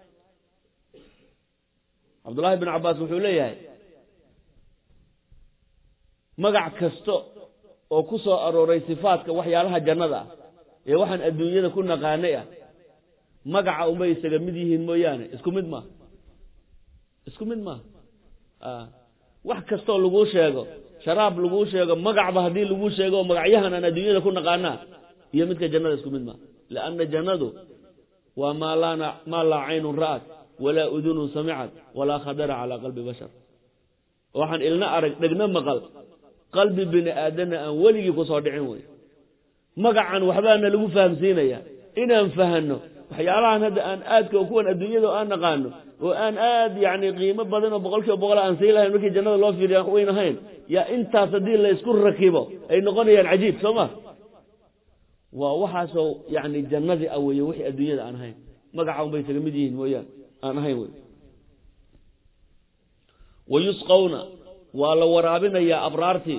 cabdullaahi bin cabbaas wuxuu leeyahay magac kasta oo ku soo arooray sifaadka waxyaalaha jannada ah ee waxaan adduunyada ku naqaanay ah magaca uma isaga mid yihiin mooyaane isku mid maaha wax kastoo laguu sheego sharaab laguu sheego magacba haddii laguu sheego oo magacyahan aan adduunyada ku naqaanaa iyo midka jannada isku mid maaha lianna jannadu waa maa laa caynun ra'at walaa udunun samicat walaa khadara calaa qalbi bashar waxaan ilna arag dhegna maqal qalbi bini aadana aan weligii ku soo dhicin wey magacan waxbaana lagu fahamsiinaya inaan fahanno waxyaalahan hadda aan aadka oo kuwan adduunyada aan naqaano oo aan aad yacni qiimo badan oo 100% aan sii lahayn markii jannada loo fiiriyo weyn ahayn yaa intaas haddii la isku rakibo ay noqonayaan cajiib soo ma waa waxaasoo yacni jannadii aweeye wixii adduunyada aan ahayn magaca unbay isaga mid yihiin mooyaan aan ahayn wey wayusqawna waa la waraabinayaa abraartii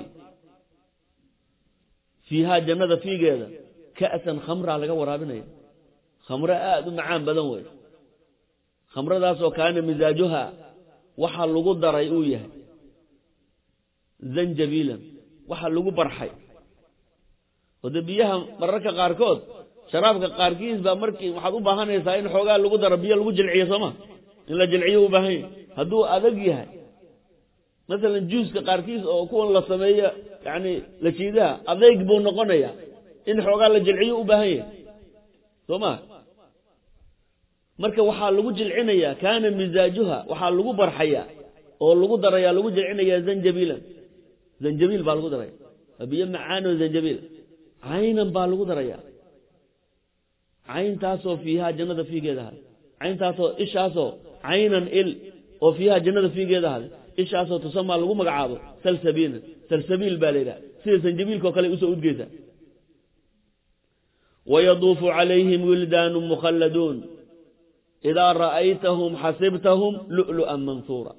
fiihaa jannada fiigeeda ka'san khamraa laga waraabinaya khamro aad u macaan badan wey khamradaasoo kaana misaajuhaa waxa lagu daray uu yahay zanjabiilan waxa lagu barxay oo dee biyaha mararka qaarkood sharaabka qaarkiis baa markii waxaad u baahanaysaa in xoogaa lagu daro biyo lagu jilciyo sooma in la jilciyo u baahan yahay hadduu adag yahay masalan juuska qaarkiis oo kuwan la sameeyo yacni la jiidaha adeyg buu noqonaya in xoogaa la jilciyo u baahan yahay soo ma marka waxaa lagu jilcinayaa kaana misaajuha waxaa lagu barxayaa oo lagu darayaa lagu jilcinayaa zanjabiilan zanjabiil baa lagu daraya biyo macaan oo zanjabiil caynan baa lagu darayaa cayntaasoo fiihaa jannada fiigeeda ahaday cayntaasoo ishaasoo caynan il oo fiihaa jannada fiigeeda ahaday ishaasoo tusamaa lagu magacaabo salsabiilan salsabiil baa la yidhaha sida zanjabiilka oo kale usoo udgeysa ويطوف عليهم ولدان مخلدون إذا رأيتهم حسبتهم لؤلؤا منثورا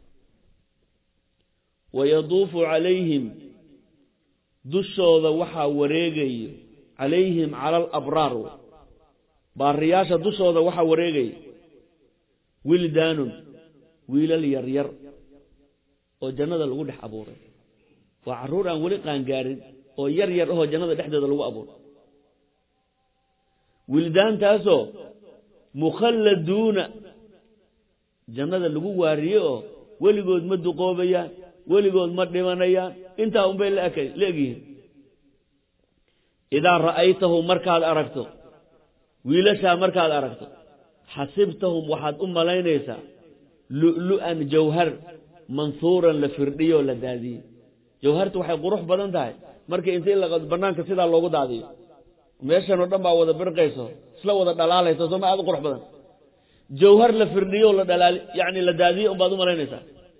ويطوف عليهم دشوذا وحا وريغي عليهم على الأبرار بارياشا دشوذا وحا وريغي ولدان ويلال يرير وجنة لغو دح أبوري وعرورا ولقان قارن ويرير هو جنة دحدد لغو أبور ولدان تاسو مخلدون جنة لغو واريو ولقود مدو قوبيان ولقود مدمانيان انت هم بين لأقيه إذا رأيته مركز أركته ويلشا مركز أركته حسبتهم واحد لينيسا لؤلؤا جوهر منثورا لفرديو لدادي جوهرته waxay qurux badan tahay markii intii la banaanka sida loogu daadiyo meeshan oo dhan baa wada birqayso isla wada dhalaalayso soo ma aad qurux badan jawhar la firdiyo la dhalaal yaani la daadiyo baad u maleynaysaa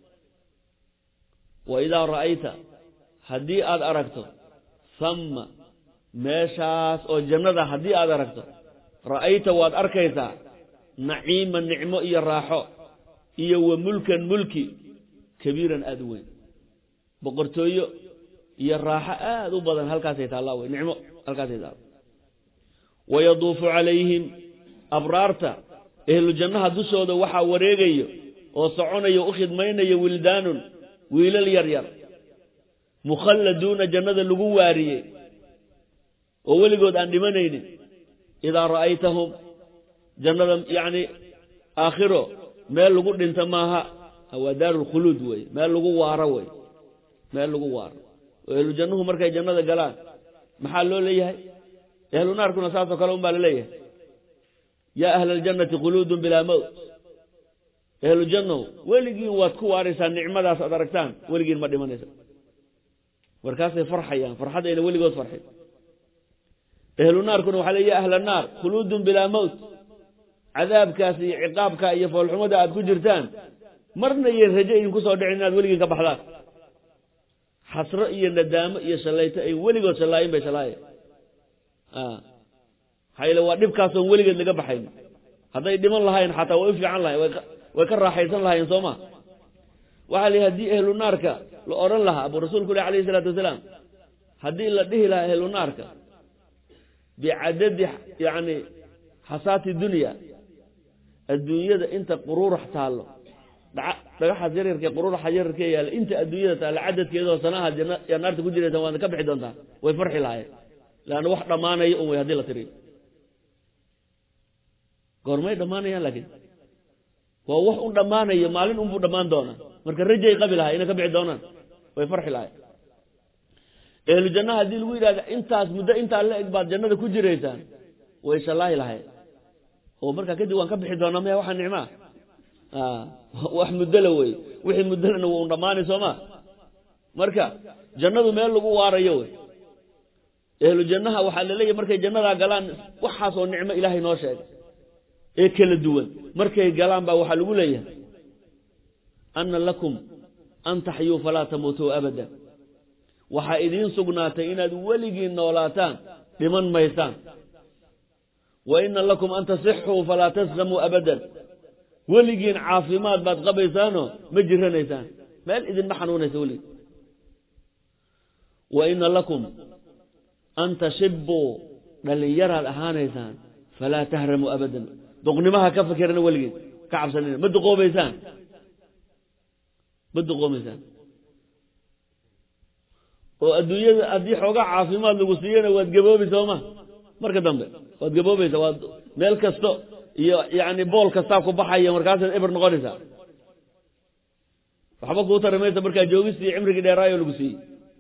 wa idha ra'ayta hadii aad aragto thumma meeshaas oo jannada hadii aad aragto ra'ayta waad arkaysaa naciima nicmo iyo raaxo iyo wa mulkan mulki kabiiran aad u weyn boqortooyo iyo raaxo aad u badan halkaas ay taala way nicmo halkaas ay taala wayaduufu calayhim abraarta ehlu jannaha dushooda waxa wareegayo oo soconayo u khidmaynayo wildaanun wiilal yar yar mukhalladuuna jannada lagu waariyay oo weligood aan dhimanaynin idaa ra'aytahum jannada yaani aakhiro meel lagu dhinta maaha waa daarul khulud way meel lagu waaro way meel lagu waaro ehlu jannuhu markay jannada galaan maxaa loo leeyahay ehlu naarkuna saasoo kale baa leeyahay ya ahlal jannati khuludun bila mawt ehlu jannu weligiin waad ku waaraysaa nicmadaas aad aragtaan weligiin ma dhimanaysa warkaasay farxayaan farxadayna weligood farxay ehlu naarkuna waxa leeyahay ahlan naar khuludun bila mawt cadaabkaas iyo ciqaabka iyo foolxumada aad ku jirtaan marna yeen rajo idin ku soo dhicin inaad weligiin ka baxdaan xasro iyo nadaamo iyo shalayto ay weligood shalaayeen bay shalaayeen hayla waa dhibkaas oo weligeed laga baxayn haday dhiman lahayn xataa way fiican lahayn way ka raaxaysan lahayn Sooma waxa li hadii ehlu naarka la oran lahaa abu rasuulku alayhi salatu wasalaam hadii la dhihi lahaa ehlu naarka bi'adad yaani hasati dunya adduunyada inta quruurax taalo dhagaxa yaryarka quruuraxa yaryarka yaal inta adduunyada taalo cadadkeeda sanaha jannaarta ku jiraysan waan ka bixi doontaa way farxi lahayn laana wax dhamaanayo oo way hadii la tiriyo goormay dhamaanayaan laakiin waa wax u dhamaanayo maalin buu dhamaan doona marka rajay qabilaha ina ka bixi doonaan way farxi lahayn ehlu jannaha hadii lagu yiraahdo intaas muddo inta la eg baad jannada ku jiraysaan way shalaahi lahayn oo marka kadib waan ka bixi doonaa ma waxa nicma wax muddo la way wixii muddana uu dhamaanay Sooma marka jannadu meel lagu waarayo way ehlu jannaha waxa la leeyahay markay jannada galaan waxaas oo nicmo ilaahay noo sheegay ee kala duwan markay galaan baa waxa lagu leeyahay anna lakum an tahyu fala tamutu abada waxa idin sugnaatay inaad weligiin noolaataan dhiman maysaan wa inna lakum an tasihhu fala tasqamu abadan weligiin caafimaad baad qabaysaano ma jiranaysaan meel idin ma xanuunaysa weli wa inna lakum an tashibbu dhalinyaraad ahaanaysaan fala tahramu abadan doqnimaha ka fakirana weligiin ka cabsanina ma duqoobaysaan oo adduunyada adii xooga caafimaad lagu siiyana waad gaboobi Sooma marka dambe waad gaboobaysaa waad meel kasto iyo yaani bool kasta ku baxaya markaas eber noqonaysa waxba ku taramaysa marka joogistii cimriga dheeraayo lagu siiyay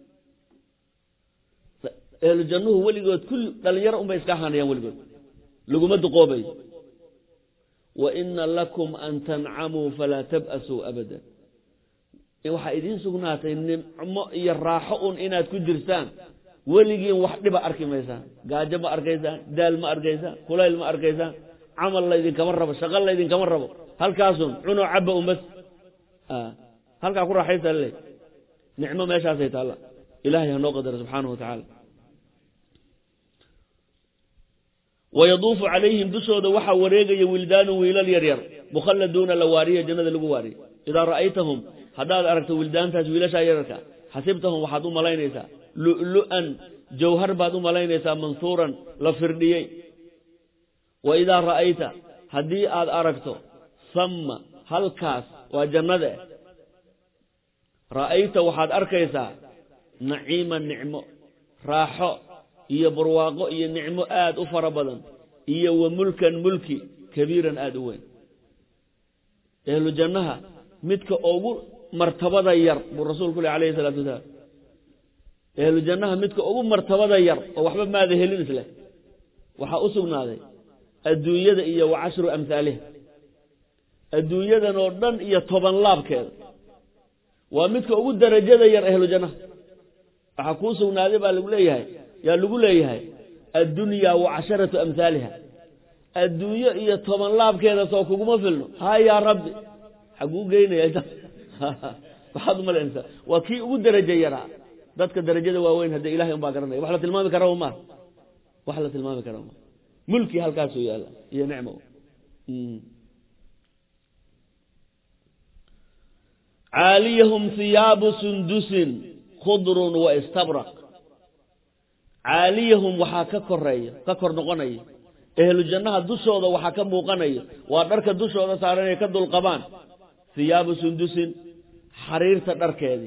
ehlu jannuhu weligood kul dhalinyaro bay iska ahaanayaan weligood laguma duqoobay wa inna lakum an tan'amu fala tab'asu abada waxa idin sugnaatay nimco iyo raaxo inaad ku jirtaan weligiin wax dhiba arki maysaan gaajo ma arkaysaan daal ma arkaysaan kulayl ma arkaysaan amal la idin kama rabo shaqo la idin kama rabo halkaasun cuno caba umas halka ku raaxaysan leh nicmo meeshaas ay taala ilaahay ha noo qadar subhanahu wa ta'ala ويطوف عليهم دشود وحا وريغي ولدان ويلال يرير مخلدون لواريه جنة لغو واري إذا رأيتهم هذا أركت ولدان تاج ويلاش يركا حسبتهم وحدوا ملاينيسا لؤلؤا جوهر بعض ملاينيسا منصورا لفرديي وإذا رأيت هدي أركته ثم هل كاس وجنة رأيت وحد أركيسا نعيما نعمه راحة إيا برواقو إيا نعمه آد أفربضا إيا وملكا ملكي كبيرا آد وين أهل الجنة متك أوغو مرتبة ير بالرسول كله عليه الصلاة والسلام أهل الجنة متك أوغو مرتبة ير وحبب ما ذي هلين سله وحا أسونا ذي الدنيا إيا وعشر أمثاله الدنيا نوردن إيا طبان لاب كذا ومتك أوغو درجة ير أهل الجنة حكوسو نادبا لقوليها يا لقوليها الدنيا وعشرة أمثالها الدنيا هي طبعا لاب كذا سوكو ما فيلنو هاي يا ربي حقوقينا يا بعض ما الإنسان وكي أود درجة يرى ذاتك الدرجة وين هذا إلهي ما قرنا وحلة الماء كرامة ما وحلة الماء كرامة ملكي هالكاسو يا الله يا نعمة عاليهم ثياب سندس خضر واستبرق عاليهم وحا ككر نقنيه أهل الجنة دوشودا وحا كموقنيه ودرك دوشودا سارنيه كدل قبان ثياب سندس حريرته دركيدي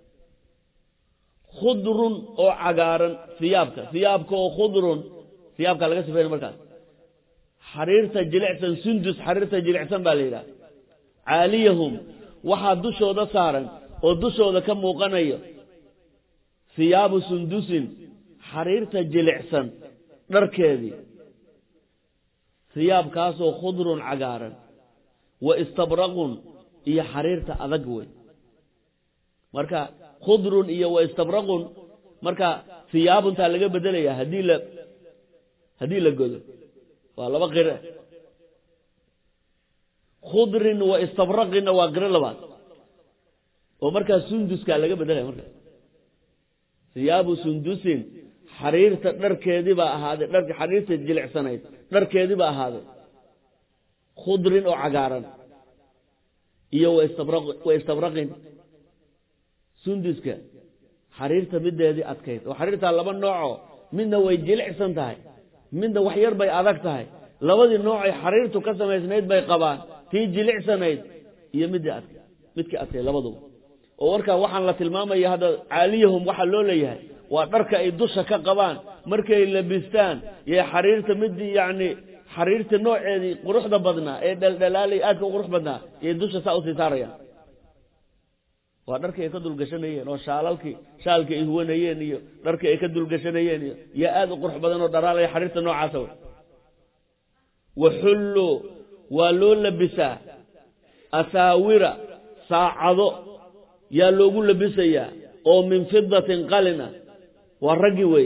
خضر او عغارن ثيابك او خضر ثيابك laga sifeeyay markaas حريرته جلعسن سندس حريرته جلعسن baa leeyahay عاليهم وحا دوشودا سارن oo dushooda ka muuqanayo ثياب سندس حريرته جلعسن دركيدي ثياب كاسو خضر عقارا واستبرق إيا حريرته أذقوي مركا خضر إيا واستبرق مركا ثياب تالقى بدلية هدي لقود والله بقرة خضر واستبرق وقرة لبعض ومركا سندس كالقى بدلية مركا ثياب سندس حريرته دركيدي بقى هذا درك حريرته جلعسنايد دركيدي بقى هذا خضر أو عقارا إياه واستبرقين سندسك حريرته بدأ هذه أتكيت وحريرته لبن نوعه منه ويجلع سنتهاي منه وحير بي أذكتهاي لبن النوع حريرته كسم يسنيد بي قبان تيجلع سنيد يمد أتكيت متك أتكيت لبضو ووركا وحن لتلماما هذا عاليهم وحلوا ليها ودرك أي دوشة كقبان مركا اللبستان يا حريرته مدي يعني حريرته النوع يعني قروح بدنا إيه دلالي آدك قروح بدنا يدوش ساوسي تاريا ودرك يكدل قشنيين شالك إهوانيين درك يكدل قشنيين يا آدك قروح بدنا ودرالي حريرته النوع عسول وحلوا ولو لبسا أساورة ساعدو يا لوغو لبسيا أو من فضة قلنا والرقوي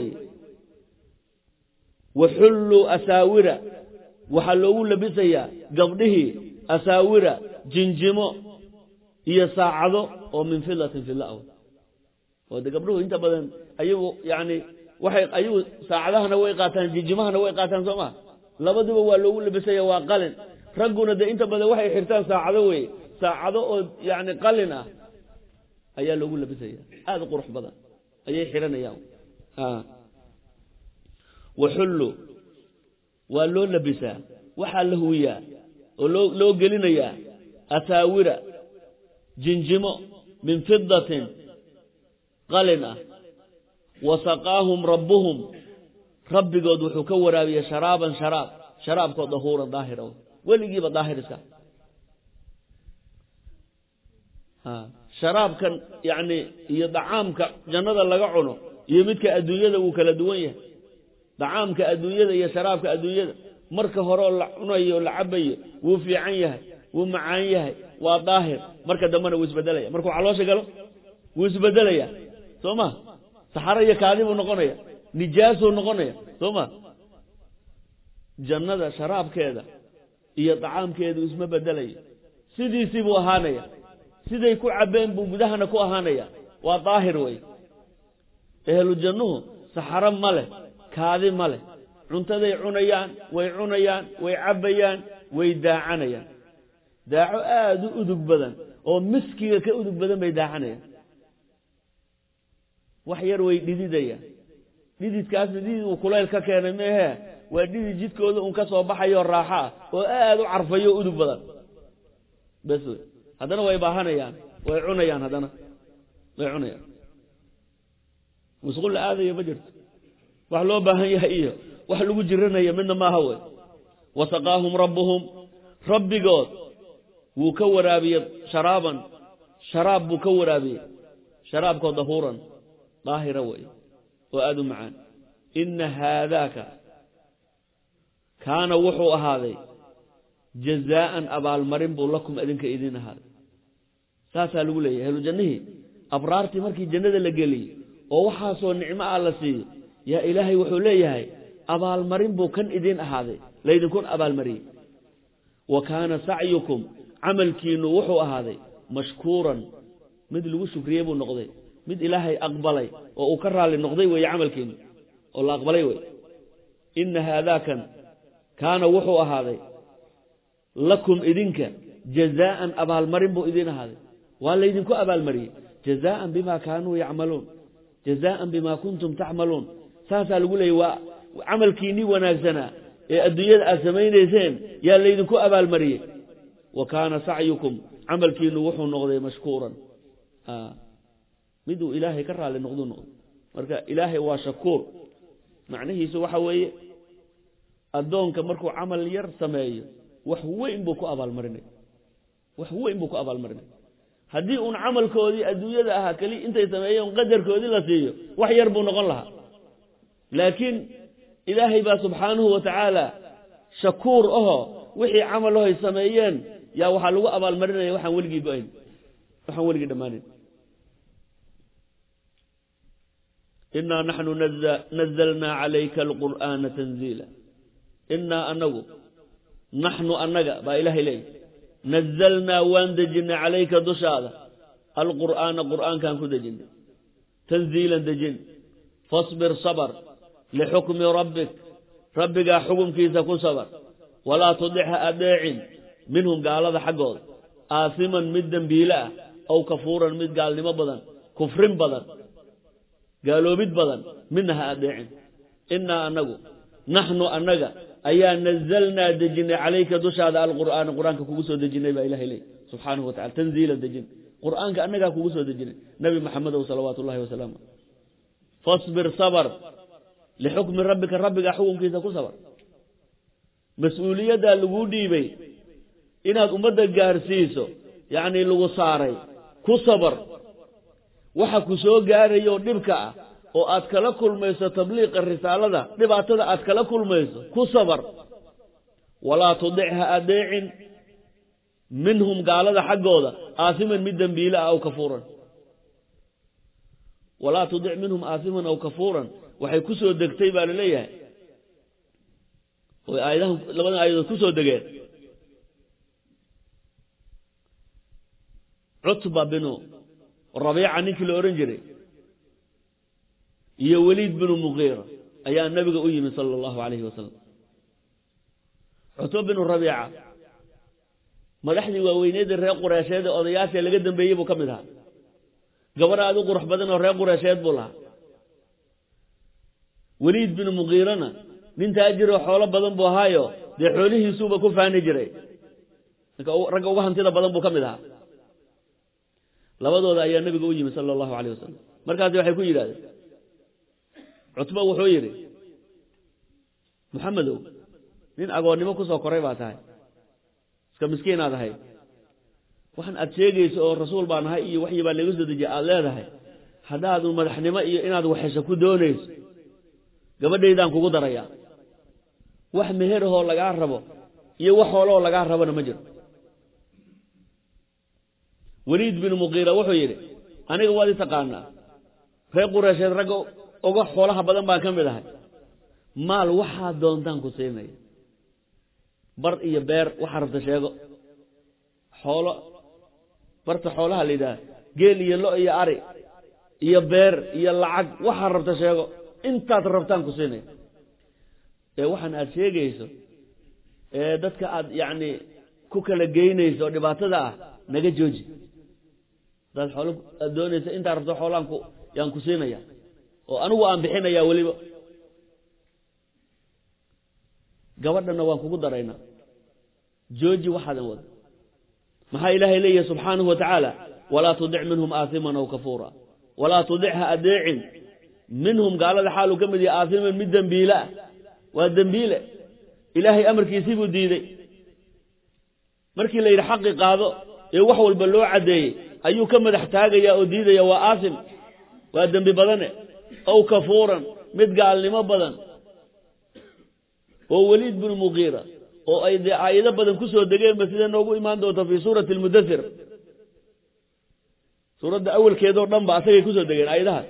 وحلوا أساورة وحلو لبسيا قبله أساورة جنجمو يساعدو ومن فضة في الله وده قبله انت بدن أيوه يعني وحي أيوه ساعدها نوي قاتان جنجمها نوي قاتان سما لابد ولو لبسيا وقلن رجونا ده انت بدن وحي حرتان ساعدو يعني قلنا أيه لو لبسيا هذا قرح بدن أيه حرنا ياو وحلو ولو لبسا وحال هويا ولو قلنا أساورة جنجمو من فضة قلنا وسقاهم ربهم رب قد وحكورا بي شراب قد ظهورا ظاهرا ولي جيب ظاهر سا شراب كان يعني يدعامك جنة لقعنه يمدك أدوية وكلا دوية دعامك أدوية يا شرابك أدوية مركه هراء العناية والعبية وفي عينها ومعانيها وظاهر مركه دمنا ويسبدليا مركه علوش قالوا ويسبدليا ثم سحرية كاذب ونقنية نجاس ونقنية ثم جنة شراب كذا هي طعام كذا واسمه بدليا سيدي سيبو أهانية سيدي يكون عبين بودهنا كو أهانية وظاهر وي أهل الجنة سحرم ماله كاذب ماله cuntaday cunayaan way cabayaan way daacanayaan daaco aad u udug badan oo miskiga ka udug badan bay daacanayaan wax yar way dhididayaan dhididkaas dhidid uu kuleyl ka keenay meehe waa dhidid jidkooda un ka soo baxayo raaxa oo aad u carfayo udug badan bas haddana way baahanayaan way cunayaan haddana way cunayaan musqul aadaya ma jirto wax loo baahan yahay iyo wax lagu jiranaya midna ma aha way wasaqaahum rabbuhum rabbigood wuu ka waraabiyay sharaab buu ka waraabiyay sharaabkoo dahuuran daahira way oo aad u macaan inna haadaaka kaana wuxuu ahaaday jazaa'an abaalmarin buu lakum idinka idin ahaaday saasaa lagu leeyahay ahlu jannihii abraartii markii jannada la geliyey oo waxaasoo nicmo ah la siiyo yaa ilaahay wuxuu leeyahay abaalmarin buu kan idin ahaaday laydinkun abaalmariyey wa kaana sacyukum camalkiinu wuxuu ahaaday mashkuuran mid lagu shukriyey buu noqday mid ilaahay aqbalay oo uu ka raali noqday weeye camalkiinu oo la aqbalay wey inna haadaakan kaana wuxuu ahaaday lakum idinka jazaa'an abaalmarin buu idin ahaaday waa laydinku abaalmariyey jazaa'an bimaa kaanuu yacmaluun jazaa'an bimaa kuntum tacmaluun saasaa lagu leeyay waa camalkiinnii wanaagsanaa ee adduunyada aad samaynayseen yaa laydinku abaalmariyey wa kaana sacyukum camalkiinu wuxuu noqday mashkuuran miduu ilaahay ka raali noqduu noqday marka ilaahay waa shakuur macnihiisu waxa weeye addoonka markuu camal yar sameeyo wax weyn buu ku abaalmarinay wax weyn buu ku abaalmarinay haddii uun camalkoodii adduunyada ahaa keli intay sameeyeen qadarkoodii la siiyo wax yar buu noqon lahaa laakiin ilaahay baa subxaanahu wa tacaala shakuur ahoo wixii camalahoy sameeyeen yaa waxaa lagu abaalmarinaya waxaan weligii go-ayn waxaan weligii dhammaanin innaa naxnu nazalnaa calayka alqur'aana tanziila innaa anagu naxnu annaga baa ilaahay leeyahy nazalnaa waan dejinay calayka dushaada alqur'aana qur'aankaan ku dejinay tanziilan dejin fasbir sabr lixukmi rabbik rabbigaa xukumkiisa ku sabar walaa tudicha adeecin minhum gaalada xaggooda aasiman mid dembiile ah aw kafuuran mid gaalnimo badan kufrin badan gaaloobid badan midna ha adeecin innaa anagu naxnu annaga ayaa nazalnaa dejinay calayka dushaada alqur'aana qur'aanka kugu soo dejinay baa ilahay leey subxaanahu wa tacala tanziilan dejin qur'aanka annagaa kugu soo dejinay nabi maxamedow salawaatu ullahi wasalaamu fasbir sabr lixukmi rabbika rabbigaa xukunkiisa ku sabar mas-uuliyaddaa laguu dhiibay inaad ummadda gaarsiiso yacni lagu saaray ku sabar waxa ku soo gaarayoo dhibka ah oo aad kala kulmayso tabliiqa risaalada dhibaatada aad kala kulmayso ku sabar walaa tudic ha adeecin minhum gaalada xaggooda aasiman mid dembiile ah aw kafuuran walaa tudic minhum aasiman aw kafuuran waxay ku soo degtay baa laleeyahay oy aayadahan labadan aayadood ku soo degeen cutba binu rabiica ninkii la odhan jiray iyo weliid binu muqiira ayaa nabiga u yimi sala allahu calayhi wasalam cutba binu rabiica madaxdii waaweyneedii reer qureysheed ee odayaashee laga dambeeyey buu ka mid ahaa gabar aad u qurux badan oo reer qureysheed buu lahaa weliid binu muqiirana nin taajiroo xoolo badan buu ahaayo dee xoolihiisuuba ku faani jiray ragga uga hantida badan buu ka mid ahaa labadooda ayaa nabiga u yimi sala allahu calayh wasalam markaasi waxay ku yidhahdeen cutba wuxuu yidhi maxamedow nin agoonnimo ku soo koray baa tahay iska miskiinaad ahay waxaan aad sheegayso oo rasuul baan ahay iyo waxyi baa laga soo dejiya aad leedahay haddaadu madaxnimo iyo inaad waxesho ku doonayso gabadhaydaan kugu darayaa wax meherahoo lagaa rabo iyo wax hooloo lagaa rabona ma jiro weliid binu muqiira wuxuu yidhi aniga waad i taqaanaa reer qureysheed ragga uga xoolaha badan baan ka mid ahay maal waxaa doontaan ku siinaya bar iyo beer waxaa rabta sheego xoolo barta xoolaha la yidhaha geel iyo lo iyo ari iyo beer iyo lacag waxaa rabta sheego intaad rabtaan ku siinaya waxaan aad sheegayso dadka aad yani ku kala geynayso dhibaatada ah naga jooji dad xoolo doonaysa inta rabto xoolaanku yaan ku siinaya oo anigu aan bixinaya waliba gabadhana waan kugu darayna jooji waxaadan wada maxaa ilaahay leeyahay subxaanahu wa tacaala walaa tudic minhum aathiman aw kafuura walaa tudicha adeecin minhum gaalada xaalu ka mid yahay aathiman mid dembiile ah waa dembiile ilaahay amarkiisii buu diiday markii la yidhi xaqi qaado ee wax walba loo caddeeyey ayuu ka madax taagaya oo diidaya waa aasim waa dembi badane aw kafuuran mid gaalnimo badan oo waliid bin muqiira oo ay dee aayado badan ku soo degeenba sida noogu imaan doonta fii suurati almudathir suuradda awalkeedoo dhan ba asagay kusoo degeen aayadahaas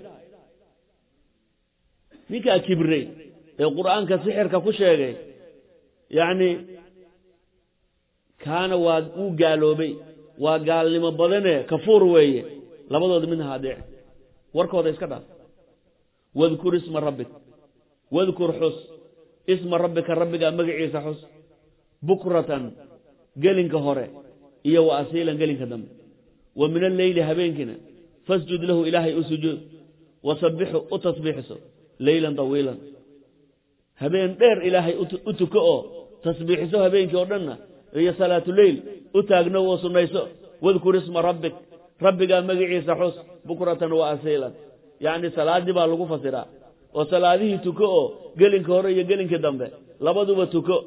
ninkaa kibrey ee qur'aanka sixirka ku sheegay yacni kaana waa uu gaaloobay waa gaalnimo badane kafuur weeye labadooda midna hadeec warkooda iska dhaaf wadkur isma rabbik wadkur xus isma rabbika rabbiga magaciisa xus bukratan gelinka hore iyo wa asiilan gelinka dambe wa min alleyli habeenkina fasjud lahu ilaahay u sujuud wasabbixu u tasbiixso leylan tawiilan habeen dheer ilaahay u tuko oo tasbiixiso habeenkii oo dhanna iyo salaatuleyl u taagno oo sunnayso wadkur isma rabbik rabbigaa magaciisa xus bukratan wa asiilan yacni salaadii baa lagu fasiraa oo salaadihii tuko oo gelinka hore iyo gelinka dambe labaduba tuko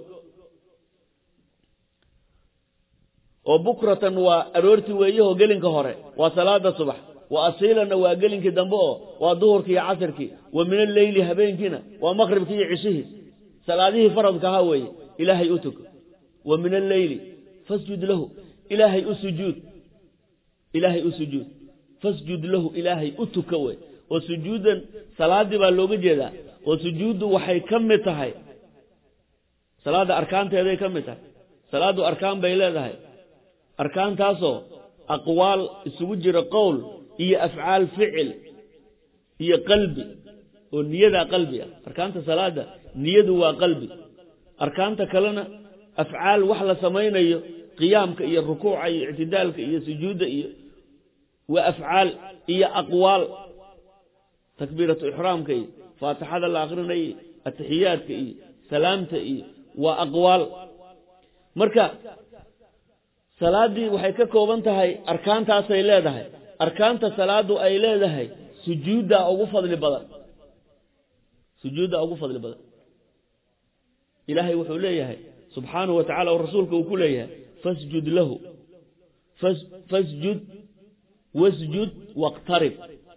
oo bukratan waa aroortii weeyahoo gelinka hore waa salaada subax wa asiilanna waa gelinkii dambe oo waa duhurkii iyo casirkii wa min alleyli habeenkiina waa maqribkii iyo cishihii salaadihii faradka ahaa weeye ilaahay u tuko wa min alleyli fasjud lahu ilaahay u sujuud fasjud lahu ilaahay u tuko wey oo sujuudan salaadii baa looga jeedaa oo sujuuddu waxay ka mid tahay salaada arkaanteeday ka mid tahay salaadu arkaan bay leedahay arkaantaasoo aqwaal isugu jira qowl iyo afcaal ficil iyo qalbi oo niyada qalbi ah arkaanta salaada niyadu waa qalbi arkaanta kalena afcaal wax la samaynayo qiyaamka iyo rukuuca iyo ictidaalka iyo sujuudda iyo waa afcaal iyo aqwaal takbiiratu ixraamka iyo faatixada la akhrinayo atixiyaadka iyo salaamta iyo waa aqwaal marka salaadii waxay ka kooban tahay arkaantaasay leedahay arkaanta salaadu ay leedahay sujuudda ugu fadli badan ilaahay wuxuu leeyahay subxaanahu wa tacaala oo rasuulka uu ku leeyahay fasjud lahu fasjud wasjud waqtarib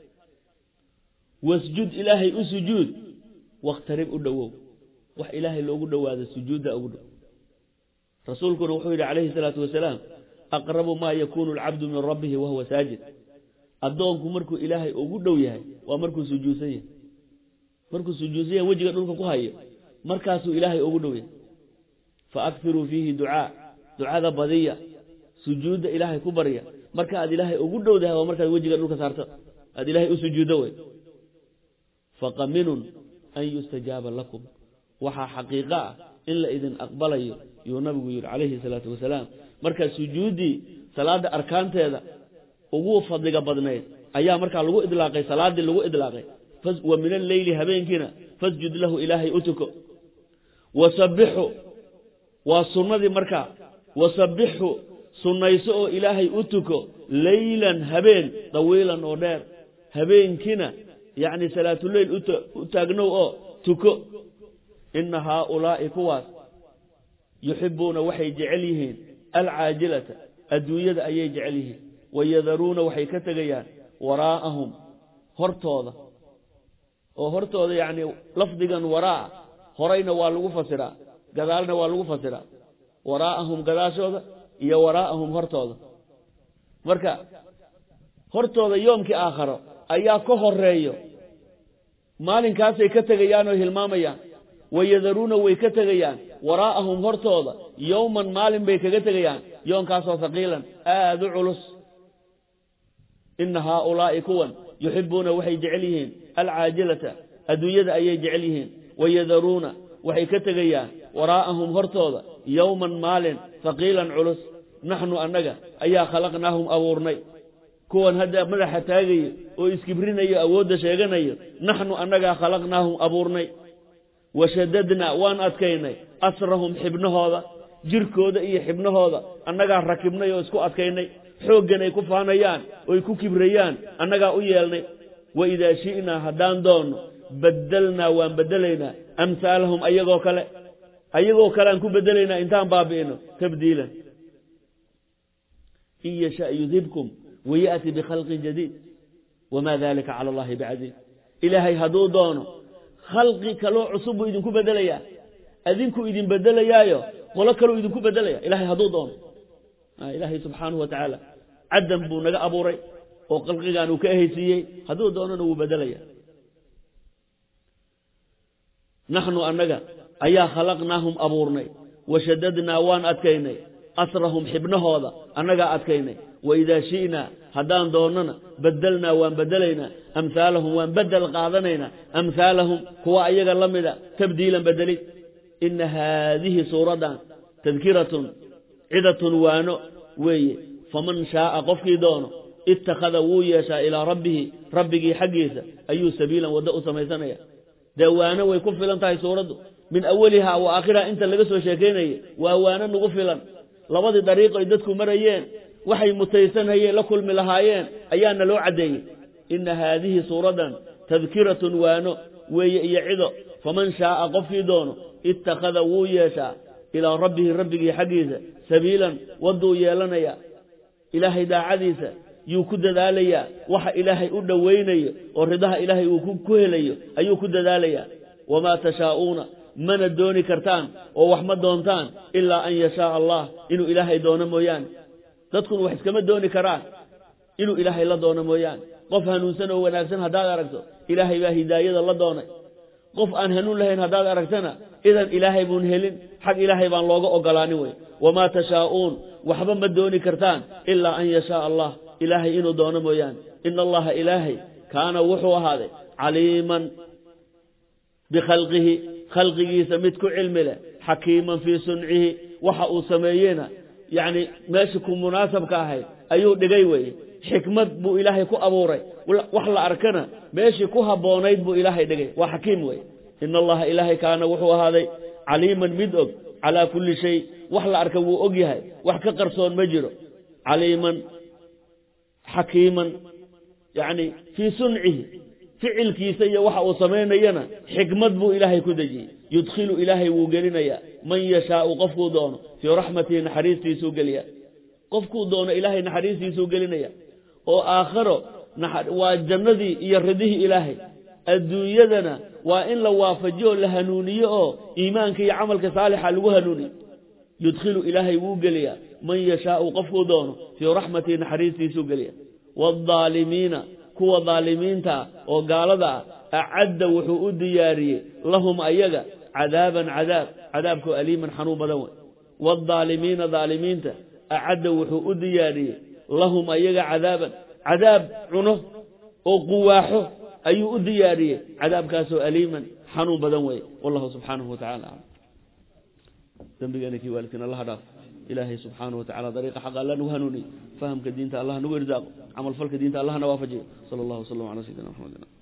wasjud ilaahay u sujuud waqtarib u dhowow wax ilaahay loogu dhowaado sujuudda ugu dhow rasuulkuna wuxuu yidhi calayhi salaatu wasalaam aqrabu maa yakuunu alcabdu min rabbihi wahuwa saajid addoonku markuu ilaahay ugu dhow yahay waa markuu sujuudsan yahay wejiga dhulka ku hayo markaasuu ilaahay ugu dhow yahay faakthiruu fiihi ducada badiya sujuudda ilaahay ku barya marka aad ilaahay ugu dhowdahay waa markaad wejiga dhulka saarto aad ilaahay u sujuuddo wey faqaminun an yustajaaba lakum waxaa xaqiiqo ah in la idin aqbalayo yuu nabigu yidhi calayhi salaatu wasalaam marka sujuuddii salaada arkaanteeda ugu fadliga badnayd ayaa markaa lagu idlaaqay salaadii lagu idlaaqay wa min alleyli habeenkiina fasjud lahu ilaahay u tuko wasabbixu waa sunnadii markaa wasabbixu sunnayso oo ilaahay u tuko leylan habeen dawiilan oo dheer habeenkiina yacni salaatuleyl u taagnow oo tuko ina haaulaa'i kuwaas yuxibuuna waxay jecel yihiin alcaajilata adduunyada ayay jecel yihiin wayadaruuna waxay ka tegayaan waraa'ahum hortooda oo hortooda yacni lafdigan waraa horayna waa lagu fasiraa gadaalna waa lagu fasiraa waraa'ahum gadaashooda iyo waraa'ahum hortooda marka hortooda yoomkii aakharo ayaa ka horeeyo maalinkaasay ka tegayaan oo hilmaamayaan wayadaruuna way ka tegayaan waraa'ahum hortooda yowman maalin bay kaga tegayaan yoonkaasoo haqiilan aada u culus ina haaulaa'i kuwan yuxibuuna waxay jecel yihiin alcaajilata adduunyada ayay jecel yihiin wayadaruuna waxay ka tagayaan waraa'ahum hortooda yawman maalin faqiilan culus naxnu annaga ayaa khalaqnaahum abuurnay kuwan hadda madaxa taagayo oo iskibrinayo awoodda sheeganayo naxnu annagaa khalaqnaahum abuurnay washadadna waan adkaynay asrahum xibnahooda jirkooda iyo xibnahooda annagaa rakibnay oo isku adkaynay xooggan ay ku faanayaan oo ay ku kibrayaan annagaa u yeelnay waidaa shi'naa haddaan doonno baddalnaa waan beddelaynaa amhaalahum ayagoo kale aan ku beddelaynaa intaan baabi'ino tabdiilan in yasha yudhibkum waya'ti bikhalqin jadiid wamaa dalika cala allahi bicasiiz ilaahay hadduu doono khalqi kaloo cusub buu idinku beddelayaa adinkuu idin beddelayaayo qolo kaluu idinku beddelaya ilaahay hadduu doono ilaahay subxaanahu wa tacaala caddan buu naga abuuray oo khalqigaan uu ka ehaysiiyey hadduu doonana wuu beddelaya naxnu annaga ayaa khalaqnaahum abuurnay washadadnaa waan adkaynay asrahum xibnahooda annagaa adkaynay waidaa shi'naa haddaan doonnana baddelnaa waan beddelaynaa amhaalahum waan beddel qaadanaynaa amhaalahum kuwa ayaga la mida tabdiilan beddelid ina haadihi suuraddan tadkiratun cidatun waano weeye faman shaa'a qofkii doono ittakhada wuu yeeshaa ilaa rabbihi rabbigii xaggiisa ayuu sabiilan waddo u samaysanaya dee waano way ku filan tahay suuraddu min awalihaa wa aakhirihaa inta laga soo sheekaynayay waa waano nagu filan labadii dariiqo ay dadku marayeen waxay mutaysanayeen la kulmi lahaayeen ayaana loo caddeeyey ina haadihi suuraddan tadkiratun waano weeye iyo cido faman shaa'a qofkii doono ittakhada wuu yeeshaa ilaa rabbihi rabbigii xaggiisa sabiilan wadduu yeelanaya ilaahay daacadiisa yuu ku dadaalayaa waxa ilaahay u dhowaynayo oo ridaha ilaahay uu ku helayo ayuu ku dadaalayaa wamaa tashaa'uuna mana dooni kartaan oo wax ma doontaan ilaa an yashaaa allah inuu ilaahay doono mooyaane dadkuna wax iskama dooni karaan inuu ilaahay la doono mooyaane qof hanuunsan oo wanaagsan haddaad aragto ilaahay baa hidaayada la doonay qof aan hanuun lahayn haddaad aragtana idan ilaahay buun helin xag ilaahay baan looga ogolaanin wey wamaa tashaa'uun waxba ma dooni kartaan ilaa an yashaaa allah ilaahay inuu doono mooyaane ina allaha ilaahay kaana wuxuu ahaaday caliiman bikhalqihi khalqigiisa mid ku cilmi leh xakiiman fii suncihi waxa uu sameeyena yacni meesha ku munaasabka ahayd ayuu dhigay weye xikmad buu ilaahay ku abuuray wax la arkana meeshii ku habboonayd buu ilaahay dhigay waa xakiim weye ina allaha ilaahay kaana wuxuu ahaaday caliiman mid og calaa kulli shay wax la arka wuu og yahay wax ka qarsoon ma jiro caliiman xakiiman yacni fii suncihi ficilkiisa iyo waxa uu samaynayana xikmad buu ilaahay ku dejiyey yudkhilu ilaahay wuu gelinayaa man yashaau qofkuu doono fii raxmatihi naxariistiisuu geliyaa qofkuu doono ilaahay naxariistiisuu gelinaya oo aakhiro waa jannadii iyo ridihii ilaahay adduunyadana waa in la waafajiyo la hanuuniyo oo iimaanka iyo camalka saalixa lagu hanuuniyo yudkhilu ilaahay wuu geliyaa man yashaau qofkuu doono fii raxmatihi naxariistiisuu geliya waaldaalimiina kuwa daalimiinta oo gaalada ah acadda wuxuu u diyaariyey lahum ayaga cadaaban cadaabkoo aliiman xanuun badan wey waaldaalimiina daalimiinta acadda wuxuu u diyaariyey lahum ayaga cadaab cuno oo quwaaxo ayuu u diyaariyey cadaabkaasoo aliiman xanuun badan wey wallahu subxaanahu watacala aclam dembigana kii waalidkiina allaha dhaaf ilaahay subxaanahu watacala dariiqa xaqa alla nagu hanuuniy fahamka diinta allah nagu irsaaqo camal falka diinta allahna waafajiyo sala allahu wasalam calaa sayidina maxamedin